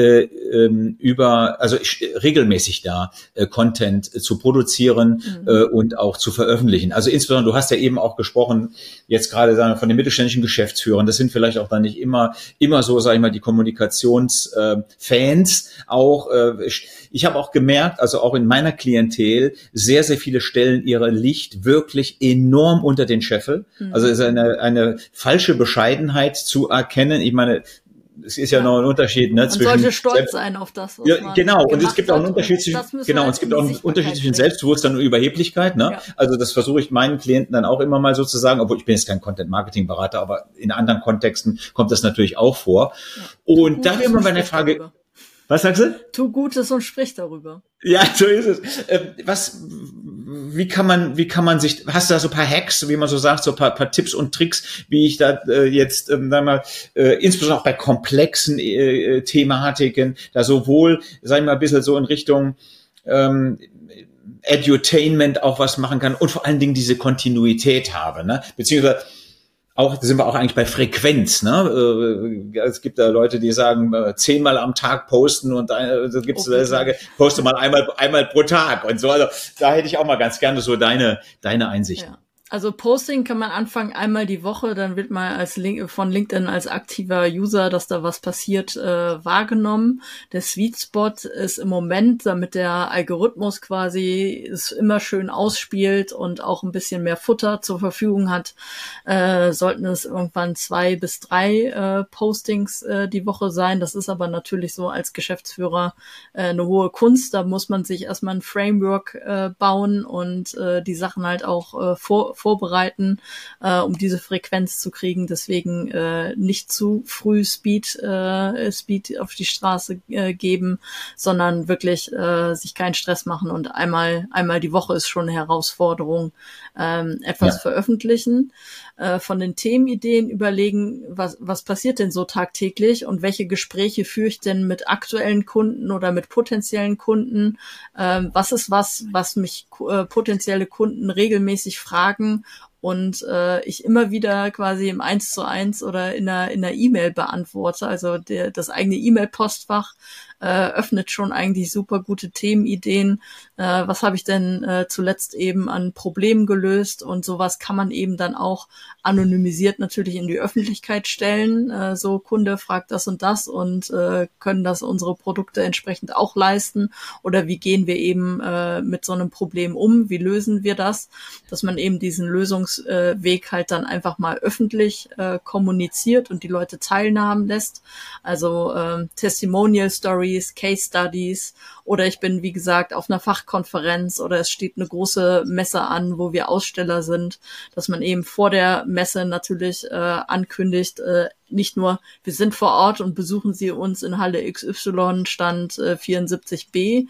regelmäßig da Content zu produzieren und auch zu veröffentlichen. Also insbesondere, du hast ja eben auch gesprochen, jetzt gerade sagen wir, von den mittelständischen Geschäftsführern. Das sind vielleicht auch dann nicht immer so, sage ich mal, die Kommunikationsfans auch. Ich habe auch gemerkt, also auch in meiner Klientel, sehr, sehr viele stellen ihre Licht wirklich enorm unter den Scheffel. Also es ist eine falsche Bescheidenheit zu erkennen. Ich meine, es ist ja noch ein Unterschied, ne, zwischen. Man sollte stolz sein auf das, was man genau. Und es gibt auch einen Unterschied zwischen Selbstbewusstsein und Überheblichkeit, ne? Ja. Also das versuche ich meinen Klienten dann auch immer mal so zu sagen, obwohl ich bin jetzt kein Content-Marketing-Berater, aber in anderen Kontexten kommt das natürlich auch vor. Ja. Und da wäre immer meine Frage, darüber. Was sagst du? Tu Gutes und sprich darüber. Ja, so ist es. Wie kann man sich, hast du da so ein paar Hacks, wie man so sagt, so ein paar Tipps und Tricks, wie ich da insbesondere auch bei komplexen Thematiken, da sowohl, sagen wir mal, ein bisschen so in Richtung Edutainment auch was machen kann und vor allen Dingen diese Kontinuität habe, ne? Beziehungsweise auch, da sind wir auch eigentlich bei Frequenz, ne? Es gibt da Leute, die sagen, 10-mal am Tag posten und da gibt's die sage, poste mal einmal pro Tag und so. Also da hätte ich auch mal ganz gerne so deine Einsichten. Ja. Also Posting kann man anfangen einmal die Woche, dann wird man von LinkedIn als aktiver User, dass da was passiert, wahrgenommen. Der Sweet Spot ist im Moment, damit der Algorithmus quasi es immer schön ausspielt und auch ein bisschen mehr Futter zur Verfügung hat, sollten es irgendwann 2 bis 3 Postings die Woche sein. Das ist aber natürlich so als Geschäftsführer eine hohe Kunst. Da muss man sich erstmal ein Framework bauen und die Sachen halt auch vorbereiten, um diese Frequenz zu kriegen. Deswegen nicht zu früh Speed auf die Straße geben, sondern wirklich sich keinen Stress machen und einmal die Woche ist schon eine Herausforderung, etwas veröffentlichen. Von den Themenideen überlegen, was passiert denn so tagtäglich und welche Gespräche führe ich denn mit aktuellen Kunden oder mit potenziellen Kunden? Was ist was mich potenzielle Kunden regelmäßig fragen und ich immer wieder quasi im 1:1 oder in einer E-Mail beantworte. Also das eigene E-Mail-Postfach öffnet schon eigentlich super gute Themenideen. Was habe ich denn zuletzt eben an Problemen gelöst? Und sowas kann man eben dann auch anonymisiert natürlich in die Öffentlichkeit stellen. So Kunde fragt das und können das unsere Produkte entsprechend auch leisten? Oder wie gehen wir eben mit so einem Problem um? Wie lösen wir das? Dass man eben diesen Lösungsweg halt dann einfach mal öffentlich kommuniziert und die Leute teilhaben lässt. Also Testimonial Stories, Case Studies oder ich bin, wie gesagt, auf einer Fachkonferenz oder es steht eine große Messe an, wo wir Aussteller sind, dass man eben vor der Messe natürlich ankündigt, nicht nur, wir sind vor Ort und besuchen Sie uns in Halle XY, Stand 74b.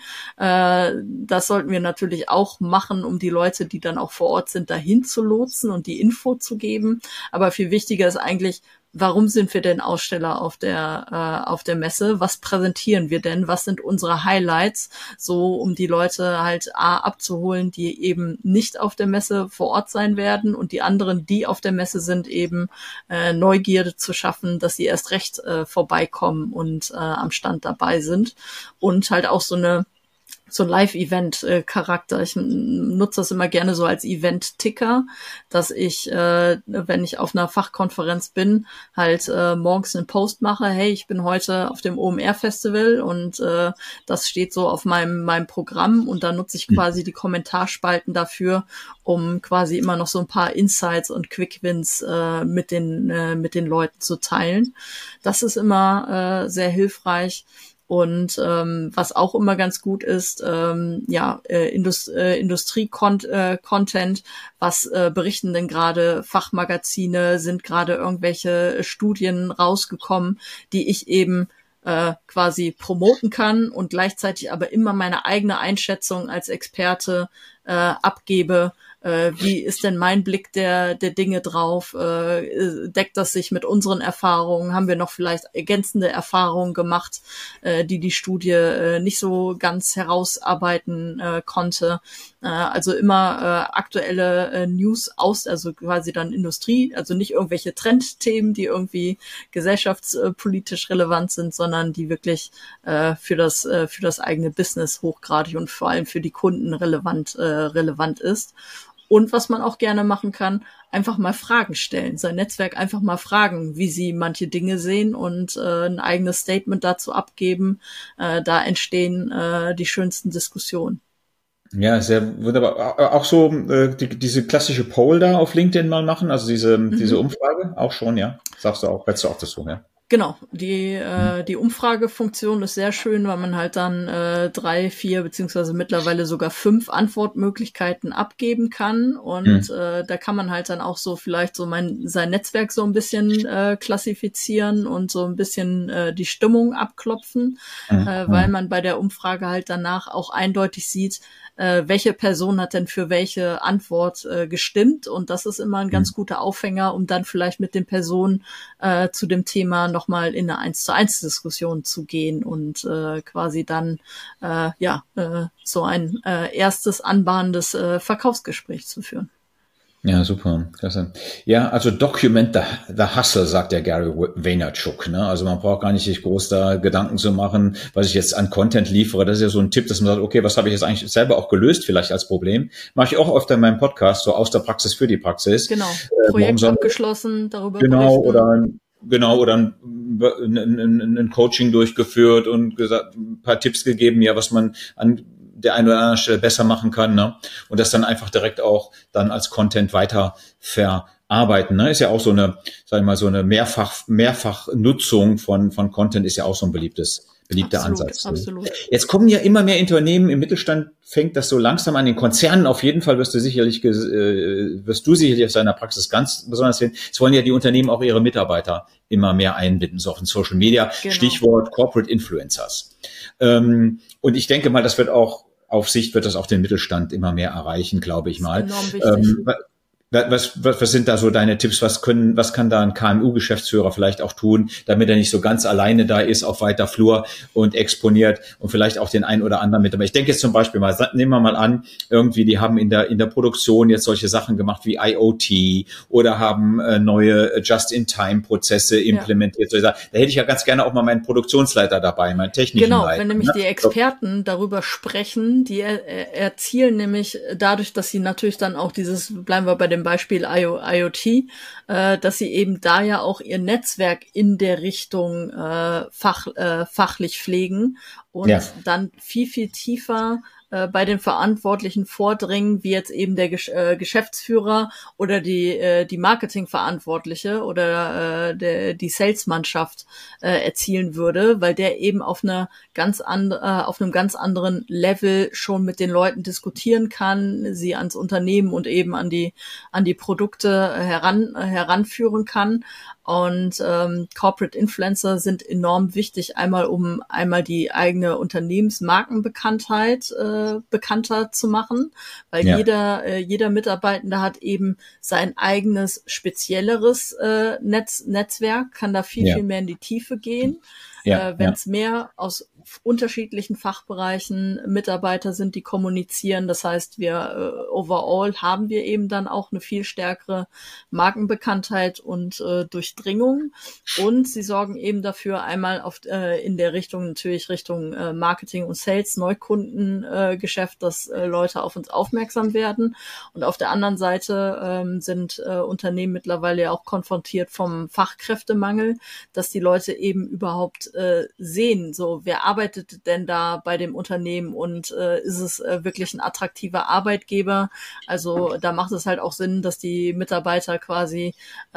Das sollten wir natürlich auch machen, um die Leute, die dann auch vor Ort sind, dahin zu lotsen und die Info zu geben. Aber viel wichtiger ist eigentlich, warum sind wir denn Aussteller auf der Messe? Was präsentieren wir denn? Was sind unsere Highlights? So, um die Leute halt abzuholen, die eben nicht auf der Messe vor Ort sein werden und die anderen, die auf der Messe sind, eben Neugierde zu schaffen, dass sie erst recht vorbeikommen und am Stand dabei sind und halt auch so ein Live-Event-Charakter. Ich nutze das immer gerne so als Event-Ticker, dass ich, wenn ich auf einer Fachkonferenz bin, halt morgens einen Post mache, hey, ich bin heute auf dem OMR-Festival und das steht so auf meinem Programm und da nutze ich quasi die Kommentarspalten dafür, um quasi immer noch so ein paar Insights und Quick-Wins mit den Leuten zu teilen. Das ist immer sehr hilfreich. Und was auch immer ganz gut ist, Industrie-Content, was berichten denn gerade Fachmagazine, sind gerade irgendwelche Studien rausgekommen, die ich eben quasi promoten kann und gleichzeitig aber immer meine eigene Einschätzung als Experte abgebe. Wie ist denn mein Blick der Dinge drauf? Deckt das sich mit unseren Erfahrungen? Haben wir noch vielleicht ergänzende Erfahrungen gemacht, die Studie nicht so ganz herausarbeiten konnte? Also immer aktuelle News also quasi dann Industrie, also nicht irgendwelche Trendthemen, die irgendwie gesellschaftspolitisch relevant sind, sondern die wirklich für das eigene Business hochgradig und vor allem für die Kunden relevant ist. Und was man auch gerne machen kann, einfach mal Fragen stellen, sein Netzwerk einfach mal fragen, wie sie manche Dinge sehen und ein eigenes Statement dazu abgeben. Da entstehen die schönsten Diskussionen. Ja, sehr wunderbar. Auch so diese klassische Poll da auf LinkedIn mal machen, also diese Umfrage, auch schon, ja. Sagst du auch, hättest du auch das so, ja? Genau, die Umfragefunktion ist sehr schön, weil man halt dann 3, 4 beziehungsweise mittlerweile sogar 5 Antwortmöglichkeiten abgeben kann und da kann man halt dann auch so vielleicht so sein Netzwerk so ein bisschen klassifizieren und so ein bisschen die Stimmung abklopfen, weil man bei der Umfrage halt danach auch eindeutig sieht, welche Person hat denn für welche Antwort gestimmt und das ist immer ein ganz guter Aufhänger, um dann vielleicht mit den Personen zu dem Thema nochmal in eine 1:1 Diskussion zu gehen und quasi dann so ein erstes anbahnendes Verkaufsgespräch zu führen. Ja, super, klasse. Ja, also document the hustle, sagt der Gary Vaynerchuk, ne? Also man braucht gar nicht sich groß da Gedanken zu machen, was ich jetzt an Content liefere. Das ist ja so ein Tipp, dass man sagt, okay, was habe ich jetzt eigentlich selber auch gelöst, vielleicht als Problem. Mache ich auch öfter in meinem Podcast, so aus der Praxis für die Praxis. Genau, Projekt abgeschlossen, darüber genau, berichten. Oder ein Coaching durchgeführt und gesagt, ein paar Tipps gegeben, ja, was man an der einen oder anderen Stelle besser machen kann, ne? Und das dann einfach direkt auch dann als Content weiter verarbeiten, ne? Ist ja auch so eine, sag ich mal, so eine Mehrfachnutzung von Content ist ja auch so ein beliebter Absolut, Ansatz. Absolut. Jetzt kommen ja immer mehr Unternehmen im Mittelstand, fängt das so langsam an. Den Konzernen auf jeden Fall wirst du sicherlich aus deiner Praxis ganz besonders sehen. Es wollen ja die Unternehmen auch ihre Mitarbeiter immer mehr einbinden, so auch in Social Media. Genau. Stichwort Corporate Influencers. Und ich denke mal, das wird auch auf Sicht wird das auch den Mittelstand immer mehr erreichen, glaube ich mal. Enorm wichtig. Was sind da so deine Tipps? Was kann da ein KMU-Geschäftsführer vielleicht auch tun, damit er nicht so ganz alleine da ist auf weiter Flur und exponiert und vielleicht auch den einen oder anderen mit dabei. Ich denke jetzt zum Beispiel mal, nehmen wir mal an, irgendwie die haben in der Produktion jetzt solche Sachen gemacht wie IoT oder haben neue Just-in-Time-Prozesse implementiert. Ja. Da hätte ich ja ganz gerne auch mal meinen Produktionsleiter dabei, meinen technischen Leiter. Genau, wenn nämlich die Experten darüber sprechen, die erzielen nämlich dadurch, dass sie natürlich dann auch bleiben wir bei dem Beispiel IoT, dass sie eben da ja auch ihr Netzwerk in der Richtung fachlich pflegen und dann viel, viel tiefer bei den Verantwortlichen vordringen, wie jetzt eben der Geschäftsführer oder die Marketingverantwortliche oder die Salesmannschaft erzielen würde, weil der eben auf einem ganz anderen Level schon mit den Leuten diskutieren kann, sie ans Unternehmen und eben an die Produkte heranführen kann. Und Corporate Influencer sind enorm wichtig, um die eigene Unternehmensmarkenbekanntheit bekannter zu machen, weil jeder Mitarbeitende hat eben sein eigenes spezielleres Netzwerk, kann da viel mehr in die Tiefe gehen. Wenn es mehr aus unterschiedlichen Fachbereichen Mitarbeiter sind, die kommunizieren. Das heißt, overall haben wir eben dann auch eine viel stärkere Markenbekanntheit und Durchdringung. Und sie sorgen eben dafür einmal in der Richtung, natürlich Richtung Marketing und Sales, Neukundengeschäft, dass Leute auf uns aufmerksam werden. Und auf der anderen Seite sind Unternehmen mittlerweile ja auch konfrontiert vom Fachkräftemangel, dass die Leute eben überhaupt sehen, so wer arbeitet denn da bei dem Unternehmen und ist es wirklich ein attraktiver Arbeitgeber? Also da macht es halt auch Sinn, dass die Mitarbeiter quasi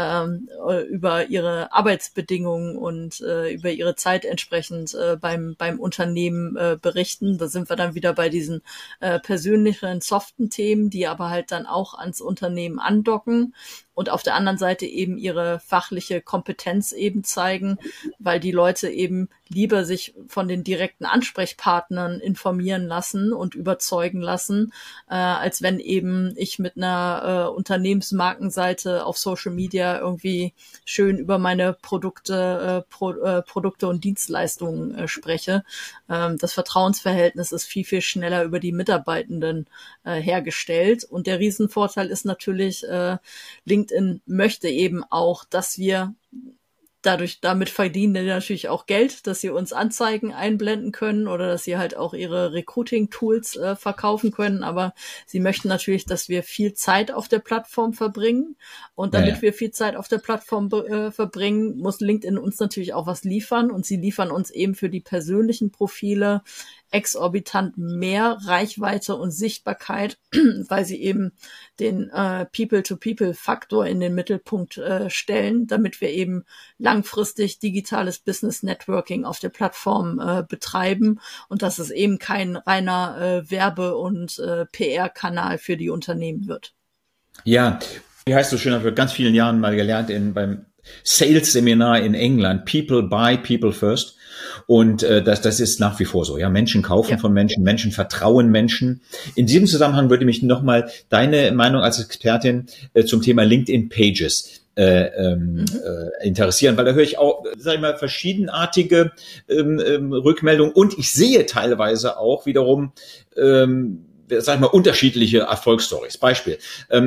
über ihre Arbeitsbedingungen und über ihre Zeit entsprechend beim Unternehmen berichten. Da sind wir dann wieder bei diesen persönlichen, soften Themen, die aber halt dann auch ans Unternehmen andocken und auf der anderen Seite eben ihre fachliche Kompetenz eben zeigen, weil die Leute eben lieber sich von den direkten Ansprechpartnern informieren lassen und überzeugen lassen, als wenn eben ich mit einer Unternehmensmarkenseite auf Social Media irgendwie schön über meine Produkte und Dienstleistungen spreche. Das Vertrauensverhältnis ist viel, viel schneller über die Mitarbeitenden hergestellt. Und der Riesenvorteil ist natürlich, LinkedIn möchte eben auch, dass wir damit verdienen die natürlich auch Geld, dass sie uns Anzeigen einblenden können oder dass sie halt auch ihre Recruiting-Tools verkaufen können. Aber sie möchten natürlich, dass wir viel Zeit auf der Plattform verbringen. Und damit wir viel Zeit auf der Plattform verbringen, muss LinkedIn uns natürlich auch was liefern. Und sie liefern uns eben für die persönlichen Profile exorbitant mehr Reichweite und Sichtbarkeit, weil sie eben den People-to-People-Faktor in den Mittelpunkt stellen, damit wir eben langfristig digitales Business Networking auf der Plattform betreiben. Und dass es eben kein reiner Werbe- und PR-Kanal für die Unternehmen wird. Ja, wie heißt so schön, habe ich ganz vielen Jahren mal gelernt beim Sales-Seminar in England, People buy, People first. Und das ist nach wie vor so. Ja, Menschen kaufen von Menschen, Menschen vertrauen Menschen. In diesem Zusammenhang würde mich nochmal deine Meinung als Expertin zum Thema LinkedIn Pages interessieren, weil da höre ich auch, sag ich mal, verschiedenartige Rückmeldungen und ich sehe teilweise auch wiederum sag ich mal, unterschiedliche Erfolgsstories. Beispiel.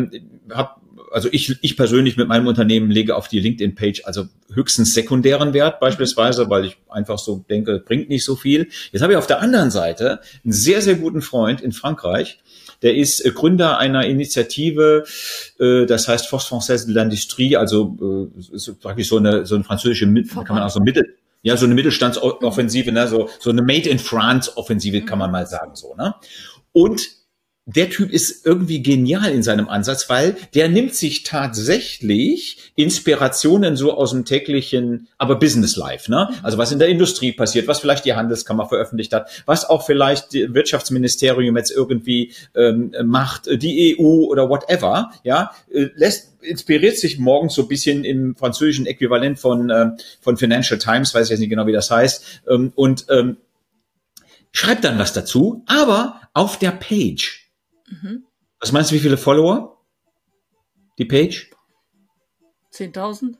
Also ich persönlich mit meinem Unternehmen lege auf die LinkedIn-Page also höchstens sekundären Wert beispielsweise, weil ich einfach so denke, bringt nicht so viel. Jetzt habe ich auf der anderen Seite einen sehr, sehr guten Freund in Frankreich, der ist Gründer einer Initiative, das heißt Force Française de l'Industrie, also ist praktisch so eine französische, kann man auch so so eine Mittelstandsoffensive, ne, so eine Made in France Offensive kann man mal sagen, so, ne? Und der Typ ist irgendwie genial in seinem Ansatz, weil der nimmt sich tatsächlich Inspirationen so aus dem täglichen, aber Business Life, ne? Also was in der Industrie passiert, was vielleicht die Handelskammer veröffentlicht hat, was auch vielleicht das Wirtschaftsministerium jetzt irgendwie macht, die EU oder whatever, ja, inspiriert sich morgens so ein bisschen im französischen Äquivalent von Financial Times, weiß ich jetzt nicht genau, wie das heißt, und schreibt dann was dazu, aber auf der Page. Was meinst du, wie viele Follower? Die Page? 10.000?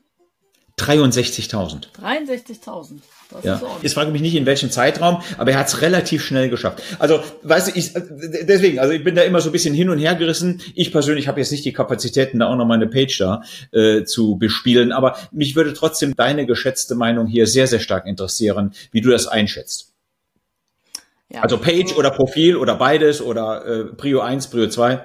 63.000. 63.000. Das Ja. ist ordentlich. Jetzt frage ich mich nicht, in welchem Zeitraum, aber er hat es relativ schnell geschafft. Also, weißt du, deswegen, also ich bin da immer so ein bisschen hin und her gerissen. Ich persönlich habe jetzt nicht die Kapazitäten, da auch noch mal eine Page da zu bespielen, aber mich würde trotzdem deine geschätzte Meinung hier sehr, sehr stark interessieren, wie du das einschätzt. Ja, also Page oder Profil oder beides oder Prio 1, Prio 2?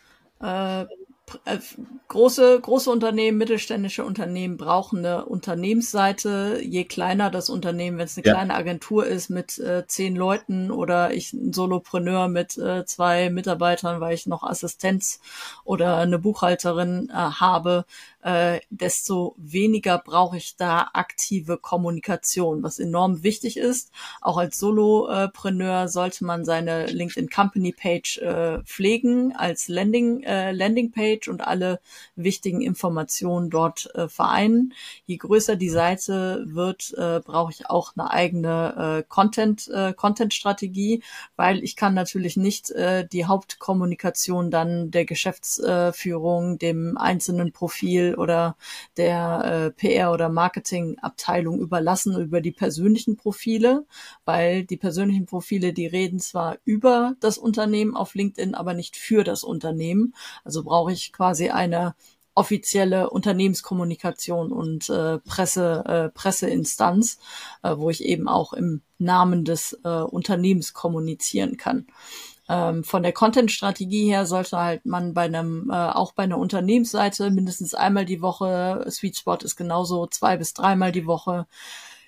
Große Unternehmen, mittelständische Unternehmen brauchen eine Unternehmensseite. Je kleiner das Unternehmen, wenn es eine kleine Agentur ist mit 10 Leuten oder ich ein Solopreneur mit 2 Mitarbeitern, weil ich noch Assistenz oder eine Buchhalterin habe, desto weniger brauche ich da aktive Kommunikation, was enorm wichtig ist. Auch als Solopreneur sollte man seine LinkedIn Company Page pflegen als Landingpage und alle wichtigen Informationen dort vereinen. Je größer die Seite wird, brauche ich auch eine eigene Content-Strategie, weil ich kann natürlich nicht die Hauptkommunikation dann der Geschäftsführung, dem einzelnen Profil oder der PR- oder Marketingabteilung überlassen über die persönlichen Profile, weil die persönlichen Profile, die reden zwar über das Unternehmen auf LinkedIn, aber nicht für das Unternehmen. Also brauche ich quasi eine offizielle Unternehmenskommunikation und Presseinstanz, wo ich eben auch im Namen des Unternehmens kommunizieren kann. Von der Content-Strategie her sollte halt man auch bei einer Unternehmensseite mindestens einmal die Woche, Sweet Spot ist genauso 2 bis 3 Mal die Woche,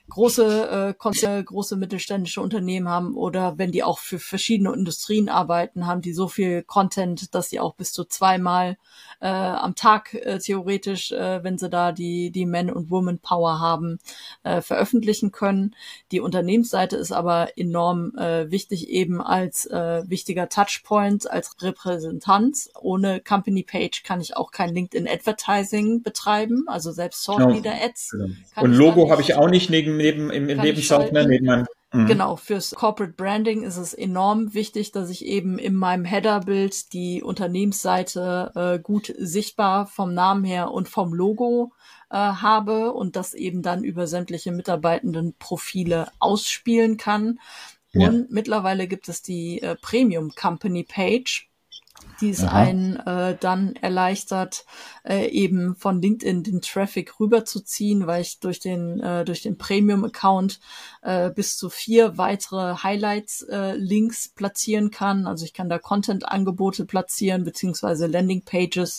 große mittelständische Unternehmen haben oder wenn die auch für verschiedene Industrien arbeiten, haben die so viel Content, dass sie auch bis zu 2-mal am Tag theoretisch, wenn sie da die Man- und Woman-Power haben, veröffentlichen können. Die Unternehmensseite ist aber enorm wichtig, eben als wichtiger Touchpoint, als Repräsentanz. Ohne Company Page kann ich auch kein LinkedIn Advertising betreiben, also selbst Thought Leader Ads. Genau. Und Logo habe ich auch nicht im Lebenslauf, neben meinem. Genau, fürs Corporate Branding ist es enorm wichtig, dass ich eben in meinem Header-Bild die Unternehmensseite gut sichtbar vom Namen her und vom Logo habe und das eben dann über sämtliche Mitarbeitendenprofile ausspielen kann. Ja. Und mittlerweile gibt es die Premium Company Page, die es einen dann erleichtert, eben von LinkedIn den Traffic rüberzuziehen, weil ich durch den Premium-Account bis zu 4 weitere Highlights-Links platzieren kann. Also ich kann da Content-Angebote platzieren, beziehungsweise Landingpages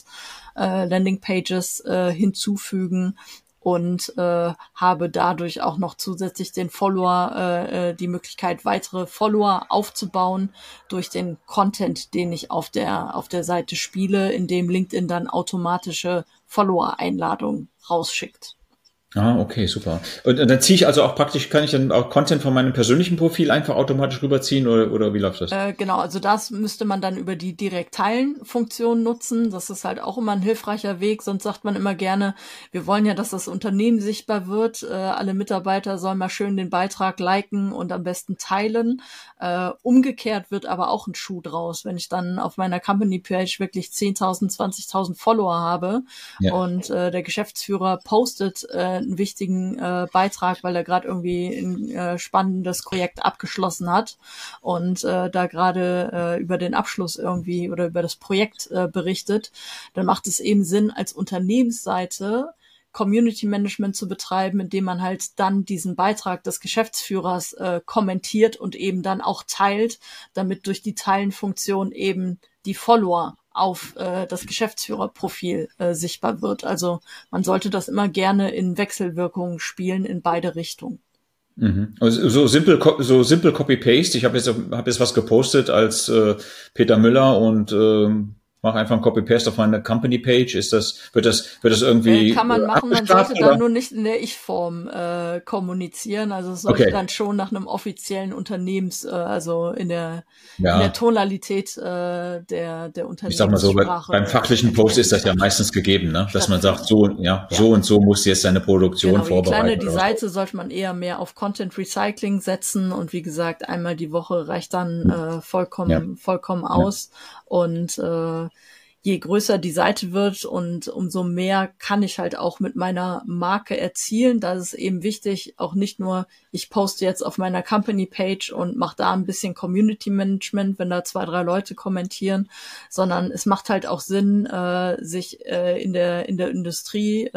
hinzufügen. Und habe dadurch auch noch zusätzlich den Follower, die Möglichkeit, weitere Follower aufzubauen durch den Content, den ich auf der Seite spiele, in dem LinkedIn dann automatische Follower-Einladungen rausschickt. Ah, okay, super. Und dann ziehe ich also auch praktisch, kann ich dann auch Content von meinem persönlichen Profil einfach automatisch rüberziehen oder wie läuft das? Genau, also das müsste man dann über die Direkt-Teilen-Funktion nutzen. Das ist halt auch immer ein hilfreicher Weg. Sonst sagt man immer gerne, wir wollen ja, dass das Unternehmen sichtbar wird. Alle Mitarbeiter sollen mal schön den Beitrag liken und am besten teilen. Umgekehrt wird aber auch ein Schuh draus. Wenn ich dann auf meiner Company-Page wirklich 10.000, 20.000 Follower habe und der Geschäftsführer postet einen wichtigen Beitrag, weil er gerade irgendwie ein spannendes Projekt abgeschlossen hat und da gerade über den Abschluss irgendwie oder über das Projekt berichtet, dann macht es eben Sinn, als Unternehmensseite Community Management zu betreiben, indem man halt dann diesen Beitrag des Geschäftsführers kommentiert und eben dann auch teilt, damit durch die Teilenfunktion eben die Follower auf das Geschäftsführerprofil sichtbar wird. Also man sollte das immer gerne in Wechselwirkungen spielen in beide Richtungen. Also so simple Copy-Paste. Ich habe jetzt was gepostet als Peter Müller und mache einfach ein Copy-Paste auf meine Company-Page. Wird das irgendwie kann man machen, man sollte dann nur nicht in der Ich-Form kommunizieren. Also es sollte dann schon nach einem offiziellen also in der Tonalität der Unternehmenssprache. Ich sag mal so, beim fachlichen Post ist das ja meistens gegeben, ne? Dass man sagt, so und so muss jetzt seine Produktion vorbereiten. Die Seite sollte man eher mehr auf Content Recycling setzen und wie gesagt, einmal die Woche reicht dann vollkommen aus. Und je größer die Seite wird und umso mehr kann ich halt auch mit meiner Marke erzielen. Da ist es eben wichtig, auch nicht nur, ich poste jetzt auf meiner Company-Page und mache da ein bisschen Community-Management, wenn da 2, 3 Leute kommentieren, sondern es macht halt auch Sinn, sich in der Industrie,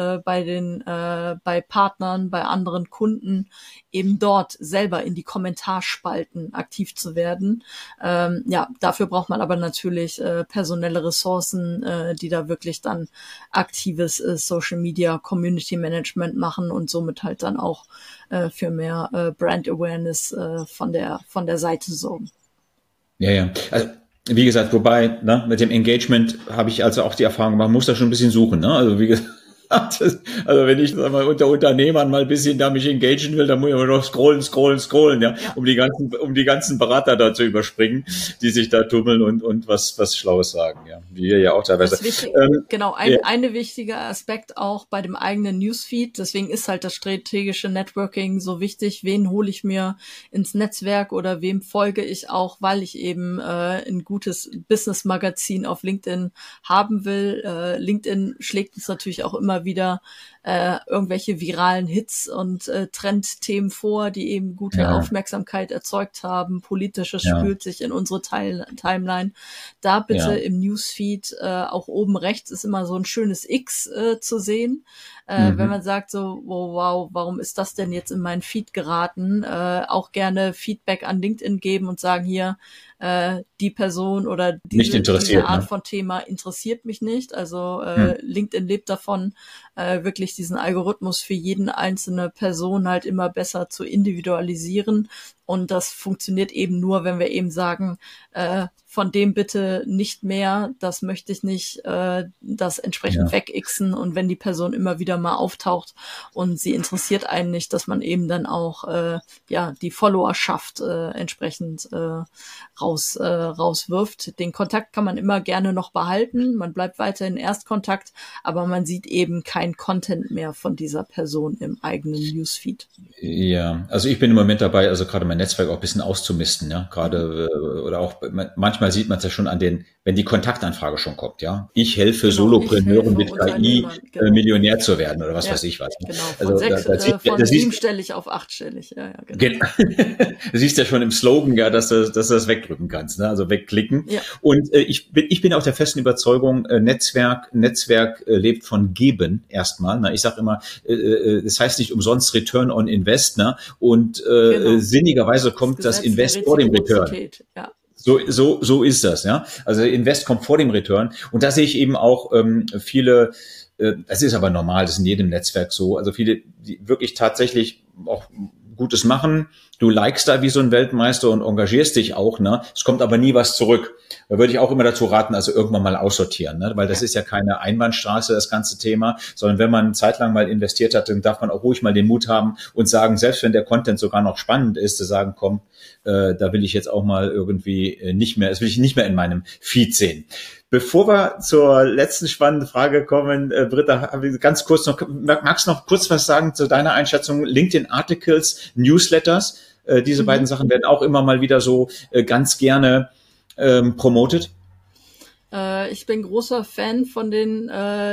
bei Partnern, bei anderen Kunden eben dort selber in die Kommentarspalten aktiv zu werden. Dafür braucht man aber natürlich personelle Ressourcen, die da wirklich dann aktives Social Media Community Management machen und somit halt dann auch für mehr Brand Awareness von der Seite sorgen. Ja. Also wie gesagt, wobei, ne, mit dem Engagement habe ich also auch die Erfahrung gemacht, man muss da schon ein bisschen suchen, ne? Also wie gesagt, also wenn ich sag mal, unter Unternehmern mal ein bisschen da mich engagieren will, dann muss ich immer noch scrollen, ja. Um die ganzen Berater da zu überspringen, die sich da tummeln und was Schlaues sagen, ja. Wie wir ja auch teilweise. Eine wichtige Aspekt auch bei dem eigenen Newsfeed, deswegen ist halt das strategische Networking so wichtig, wen hole ich mir ins Netzwerk oder wem folge ich auch, weil ich eben ein gutes Business-Magazin auf LinkedIn haben will. LinkedIn schlägt uns natürlich auch immer wieder irgendwelche viralen Hits und Trendthemen vor, die eben gute Aufmerksamkeit erzeugt haben. Politisches spült sich in unsere Timeline. Da bitte im Newsfeed auch oben rechts ist immer so ein schönes X zu sehen. Wenn man sagt so, wow, warum ist das denn jetzt in meinen Feed geraten? Auch gerne Feedback an LinkedIn geben und sagen hier, die Person oder diese Art von Thema interessiert mich nicht. Also LinkedIn lebt davon, wirklich natürlich diesen Algorithmus für jeden einzelne Person halt immer besser zu individualisieren. Und das funktioniert eben nur, wenn wir eben sagen, von dem bitte nicht mehr, das möchte ich nicht, das entsprechend wegixen. Und wenn die Person immer wieder mal auftaucht und sie interessiert einen nicht, dass man eben dann auch die Followerschaft entsprechend rauswirft. Den Kontakt kann man immer gerne noch behalten, man bleibt weiter in Erstkontakt, aber man sieht eben kein Content mehr von dieser Person im eigenen Newsfeed. Ja, also ich bin im Moment dabei, also gerade mein Netzwerk auch ein bisschen auszumisten, ja, gerade oder auch manchmal sieht man es ja schon an den, wenn die Kontaktanfrage schon kommt, ja. Ich helfe Solopreneuren mit KI Millionär zu werden oder was weiß ich was. Genau, von von 7-stellig auf 8-stellig, ja, genau. Du siehst ja schon im Slogan, ja, dass du das wegdrücken kannst, ne? Also wegklicken. Ja. Und ich bin auch der festen Überzeugung, Netzwerk lebt von Geben erstmal. Ne? Ich sage immer, das heißt nicht umsonst Return on Invest, ne? Und sinnigerweise kommt das Invest vor dem Return. Ja. So ist das, ja. Also Invest kommt vor dem Return. Und da sehe ich eben auch viele, das ist aber normal, das ist in jedem Netzwerk so, also viele, die wirklich tatsächlich auch Gutes machen. Du likest da wie so ein Weltmeister und engagierst dich auch, ne? Es kommt aber nie was zurück. Da würde ich auch immer dazu raten, also irgendwann mal aussortieren, ne? Weil das ist ja keine Einbahnstraße, das ganze Thema, sondern wenn man eine Zeit lang mal investiert hat, dann darf man auch ruhig mal den Mut haben und sagen, selbst wenn der Content sogar noch spannend ist, zu sagen, komm, da will ich jetzt auch mal irgendwie das will ich nicht mehr in meinem Feed sehen. Bevor wir zur letzten spannenden Frage kommen, Britta, ganz kurz noch, magst du noch kurz was sagen zu deiner Einschätzung? LinkedIn Articles, Newsletters, diese beiden Sachen werden auch immer mal wieder so ganz gerne promotet. Ich bin großer Fan von den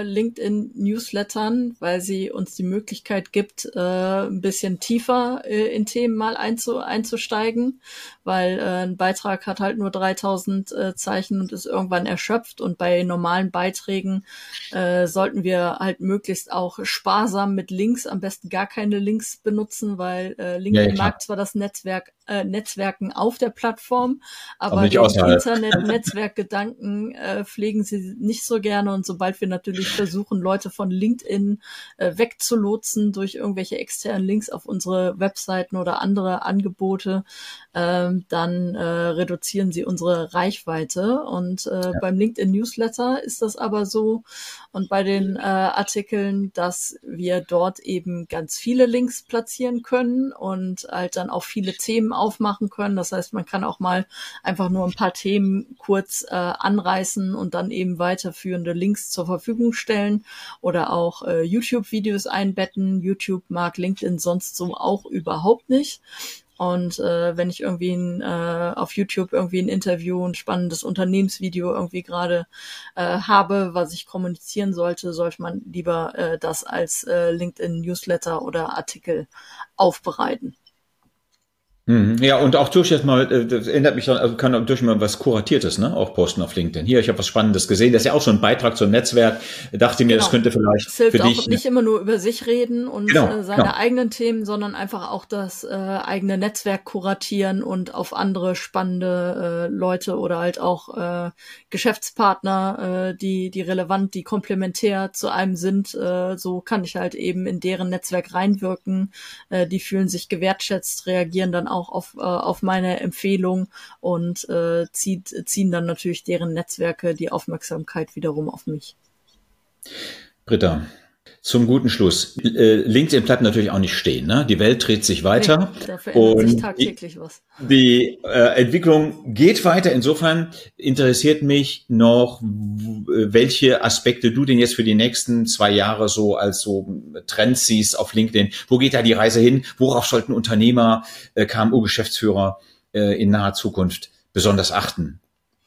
LinkedIn-Newslettern, weil sie uns die Möglichkeit gibt, ein bisschen tiefer in Themen mal einzusteigen, weil ein Beitrag hat halt nur 3000 Zeichen und ist irgendwann erschöpft. Und bei normalen Beiträgen sollten wir halt möglichst auch sparsam mit Links, am besten gar keine Links benutzen, weil LinkedIn mag zwar das Netzwerken auf der Plattform, aber den Internet-Netzwerkgedanken pflegen sie nicht so gerne. Und sobald wir natürlich versuchen, Leute von LinkedIn wegzulotsen durch irgendwelche externen Links auf unsere Webseiten oder andere Angebote, dann reduzieren sie unsere Reichweite. Und beim LinkedIn-Newsletter ist das aber so und bei den Artikeln, dass wir dort eben ganz viele Links platzieren können und halt dann auch viele Themen aufmachen können. Das heißt, man kann auch mal einfach nur ein paar Themen kurz anreißen und dann eben weiterführende Links zur Verfügung stellen oder auch YouTube-Videos einbetten. YouTube mag LinkedIn sonst so auch überhaupt nicht. Und wenn ich irgendwie auf YouTube irgendwie ein Interview, ein spannendes Unternehmensvideo irgendwie gerade habe, was ich kommunizieren sollte man lieber das als LinkedIn-Newsletter oder Artikel aufbereiten. Ja, und auch durchaus mal, das erinnert mich daran, also kann auch durchaus mal was Kuratiertes, ne, auch posten auf LinkedIn. Hier, ich habe was Spannendes gesehen, das ist ja auch so ein Beitrag zum Netzwerk. Dachte mir, das könnte vielleicht es hilft für dich auch nicht immer nur über sich reden und seine eigenen Themen, sondern einfach auch das eigene Netzwerk kuratieren und auf andere spannende Leute oder halt auch Geschäftspartner, die relevant, die komplementär zu einem sind. So kann ich halt eben in deren Netzwerk reinwirken. Die fühlen sich gewertschätzt, reagieren dann auch auf meine Empfehlung und ziehen dann natürlich deren Netzwerke die Aufmerksamkeit wiederum auf mich. Britta, zum guten Schluss. LinkedIn bleibt natürlich auch nicht stehen, ne? Die Welt dreht sich weiter. Nee, da verändert sich tagtäglich was. Die Entwicklung geht weiter. Insofern interessiert mich noch, welche Aspekte du denn jetzt für die nächsten 2 Jahre so als so Trends siehst auf LinkedIn. Wo geht da die Reise hin? Worauf sollten Unternehmer, KMU-Geschäftsführer in naher Zukunft besonders achten?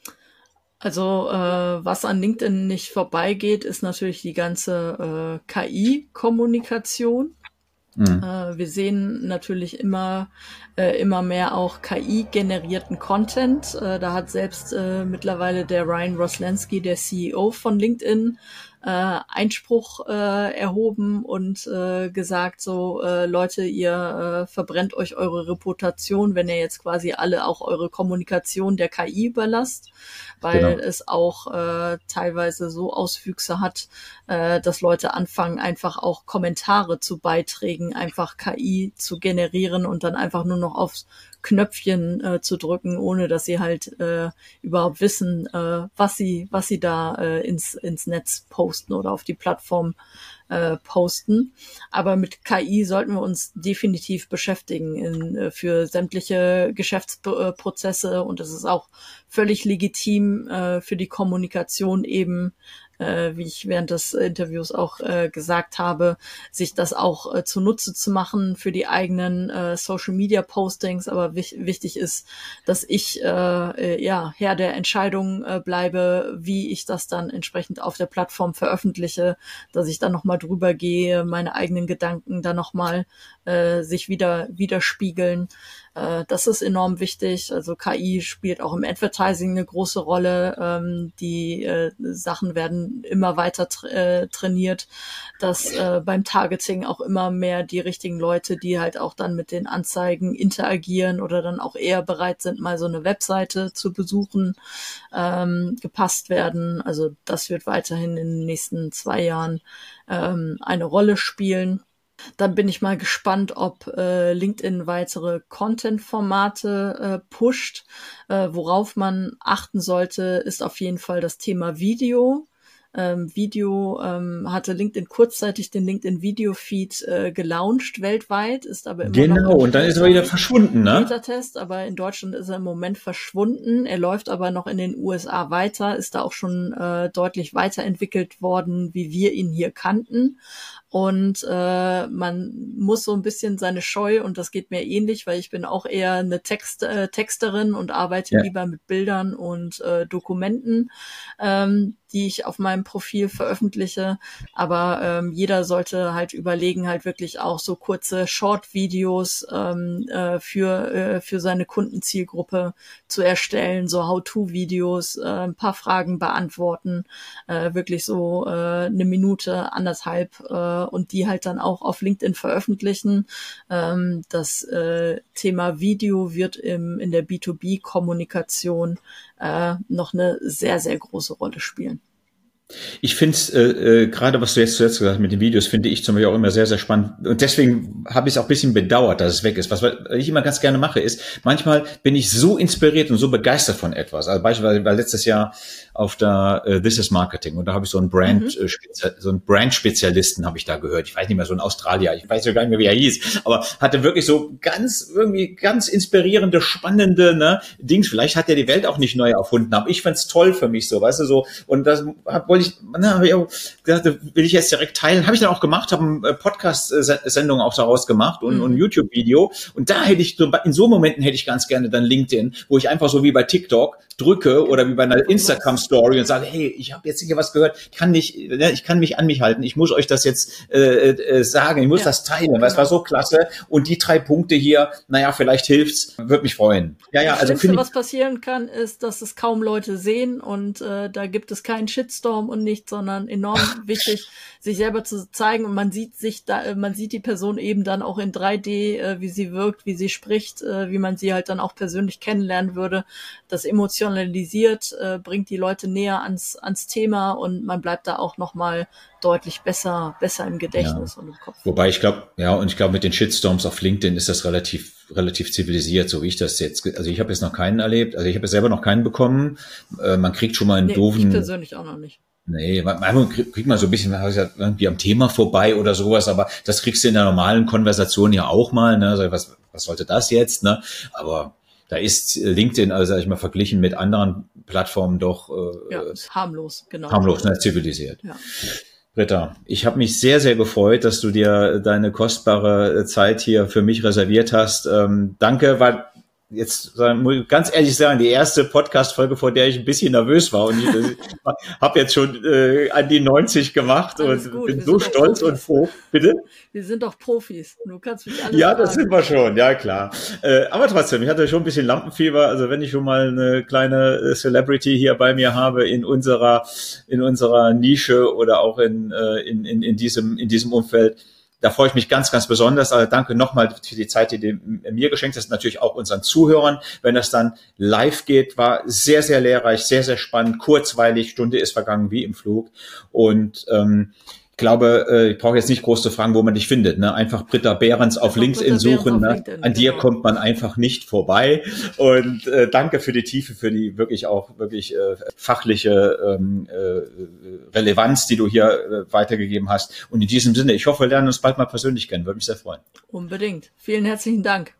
Also was an LinkedIn nicht vorbeigeht, ist natürlich die ganze KI-Kommunikation. Wir sehen natürlich immer mehr auch KI-generierten Content. Da hat selbst mittlerweile der Ryan Roslansky, der CEO von LinkedIn, Einspruch erhoben und gesagt, so Leute, ihr verbrennt euch eure Reputation, wenn ihr jetzt quasi alle auch eure Kommunikation der KI überlasst, weil es auch teilweise so Auswüchse hat, dass Leute anfangen, einfach auch Kommentare zu Beiträgen, einfach KI zu generieren und dann einfach nur noch aufs Knöpfchen zu drücken, ohne dass sie halt überhaupt wissen, was sie da ins Netz posten oder auf die Plattform posten. Aber mit KI sollten wir uns definitiv beschäftigen für sämtliche Geschäftsprozesse, und es ist auch völlig legitim für die Kommunikation eben, wie ich während des Interviews auch gesagt habe, sich das auch zunutze zu machen für die eigenen Social-Media-Postings. Aber wichtig ist, dass ich Herr der Entscheidung bleibe, wie ich das dann entsprechend auf der Plattform veröffentliche, dass ich dann nochmal drüber gehe, meine eigenen Gedanken dann nochmal sich widerspiegeln. Das ist enorm wichtig. Also KI spielt auch im Advertising eine große Rolle. Die Sachen werden immer weiter trainiert, dass beim Targeting auch immer mehr die richtigen Leute, die halt auch dann mit den Anzeigen interagieren oder dann auch eher bereit sind, mal so eine Webseite zu besuchen, gepasst werden. Also das wird weiterhin in den nächsten 2 Jahren eine Rolle spielen. Dann bin ich mal gespannt, ob LinkedIn weitere Content-Formate pusht. Worauf man achten sollte, ist auf jeden Fall das Thema Video. Hatte LinkedIn kurzzeitig den LinkedIn-Video-Feed gelauncht weltweit, ist aber immer noch und dann ist er wieder verschwunden, ne? Beta-Test, aber in Deutschland ist er im Moment verschwunden. Er läuft aber noch in den USA weiter, ist da auch schon deutlich weiterentwickelt worden, wie wir ihn hier kannten. Und man muss so ein bisschen seine Scheu, und das geht mir ähnlich, weil ich bin auch eher eine Texterin und arbeite lieber mit Bildern und Dokumenten, die ich auf meinem Profil veröffentliche. Aber jeder sollte halt überlegen, halt wirklich auch so kurze Short-Videos für seine Kundenzielgruppe zu erstellen, so How-to-Videos, ein paar Fragen beantworten, wirklich so 1 Minute, 1,5 und die halt dann auch auf LinkedIn veröffentlichen. Das Thema Video wird in der B2B-Kommunikation noch eine sehr, sehr große Rolle spielen. Ich finde es, gerade was du jetzt zuletzt gesagt hast mit den Videos, finde ich zum Beispiel auch immer sehr, sehr spannend. Und deswegen habe ich es auch ein bisschen bedauert, dass es weg ist. Was ich immer ganz gerne mache, ist, manchmal bin ich so inspiriert und so begeistert von etwas. Also beispielsweise war letztes Jahr auf der This is Marketing, und da habe ich so einen Brand-Spezialisten habe ich da gehört. Ich weiß nicht mehr, so ein Australier, ich weiß ja gar nicht mehr, wie er hieß, aber hatte wirklich so ganz inspirierende, spannende Dings. Vielleicht hat er die Welt auch nicht neu erfunden, aber ich fand's toll für mich so, weißt du, so. Und das habe ich auch gesagt, will ich jetzt direkt teilen. Habe ich dann auch gemacht, habe eine Podcast-Sendung auch daraus gemacht und ein YouTube-Video. Und da hätte ich, in so Momenten hätte ich ganz gerne dann LinkedIn, wo ich einfach so wie bei TikTok drücke oder wie bei einer Instagram-Story und sage, hey, ich habe jetzt hier was gehört, ich kann mich an mich halten, ich muss euch das jetzt sagen, ich muss das teilen, weil es war so klasse. Und die 3 Punkte hier, vielleicht hilft's, würde mich freuen. Das Schlimmste, was passieren kann, ist, dass es kaum Leute sehen, und da gibt es keinen Shitstorm und nichts, sondern enorm wichtig, sich selber zu zeigen, und man sieht die Person eben dann auch in 3D, wie sie wirkt, wie sie spricht, wie man sie halt dann auch persönlich kennenlernen würde. Das emotionalisiert, bringt die Leute näher ans Thema, und man bleibt da auch nochmal deutlich besser im Gedächtnis und im Kopf. Wobei ich glaube, mit den Shitstorms auf LinkedIn ist das relativ zivilisiert, so wie ich das jetzt, also ich habe jetzt noch keinen erlebt, also ich habe jetzt selber noch keinen bekommen. Man kriegt schon mal einen doofen. Ich persönlich auch noch nicht. Nee, manchmal kriegt man so ein bisschen irgendwie am Thema vorbei oder sowas, aber das kriegst du in der normalen Konversation ja auch mal, ne? Also was sollte das jetzt, ne? Aber da ist LinkedIn, also sag ich mal, verglichen mit anderen Plattformen doch ist harmlos, genau. Harmlos, zivilisiert. Ja. Britta, ich habe mich sehr, sehr gefreut, dass du dir deine kostbare Zeit hier für mich reserviert hast. Danke, war jetzt muss ich ganz ehrlich sagen, die erste Podcast-Folge, vor der ich ein bisschen nervös war. Und ich habe jetzt schon an die 90 gemacht. Alles und gut, bin so stolz und froh. Bitte? Wir sind doch Profis. Du kannst mich alles Ja, fragen. das sind wir schon, ja klar. Aber trotzdem, ich hatte schon ein bisschen Lampenfieber. Also wenn ich schon mal eine kleine Celebrity hier bei mir habe in unserer Nische oder auch in diesem Umfeld, da freue ich mich ganz, ganz besonders. Also danke nochmal für die Zeit, die du mir geschenkt hast, natürlich auch unseren Zuhörern. Wenn das dann live geht, war sehr, sehr lehrreich, sehr, sehr spannend, kurzweilig, Stunde ist vergangen wie im Flug. Und ich glaube, ich brauche jetzt nicht groß zu fragen, wo man dich findet. Ne? Einfach Britta Behrens auf LinkedIn suchen. Ne? An dir kommt man einfach nicht vorbei. Und danke für die Tiefe, für die wirklich fachliche Relevanz, die du hier weitergegeben hast. Und in diesem Sinne, ich hoffe, wir lernen uns bald mal persönlich kennen. Würde mich sehr freuen. Unbedingt. Vielen herzlichen Dank.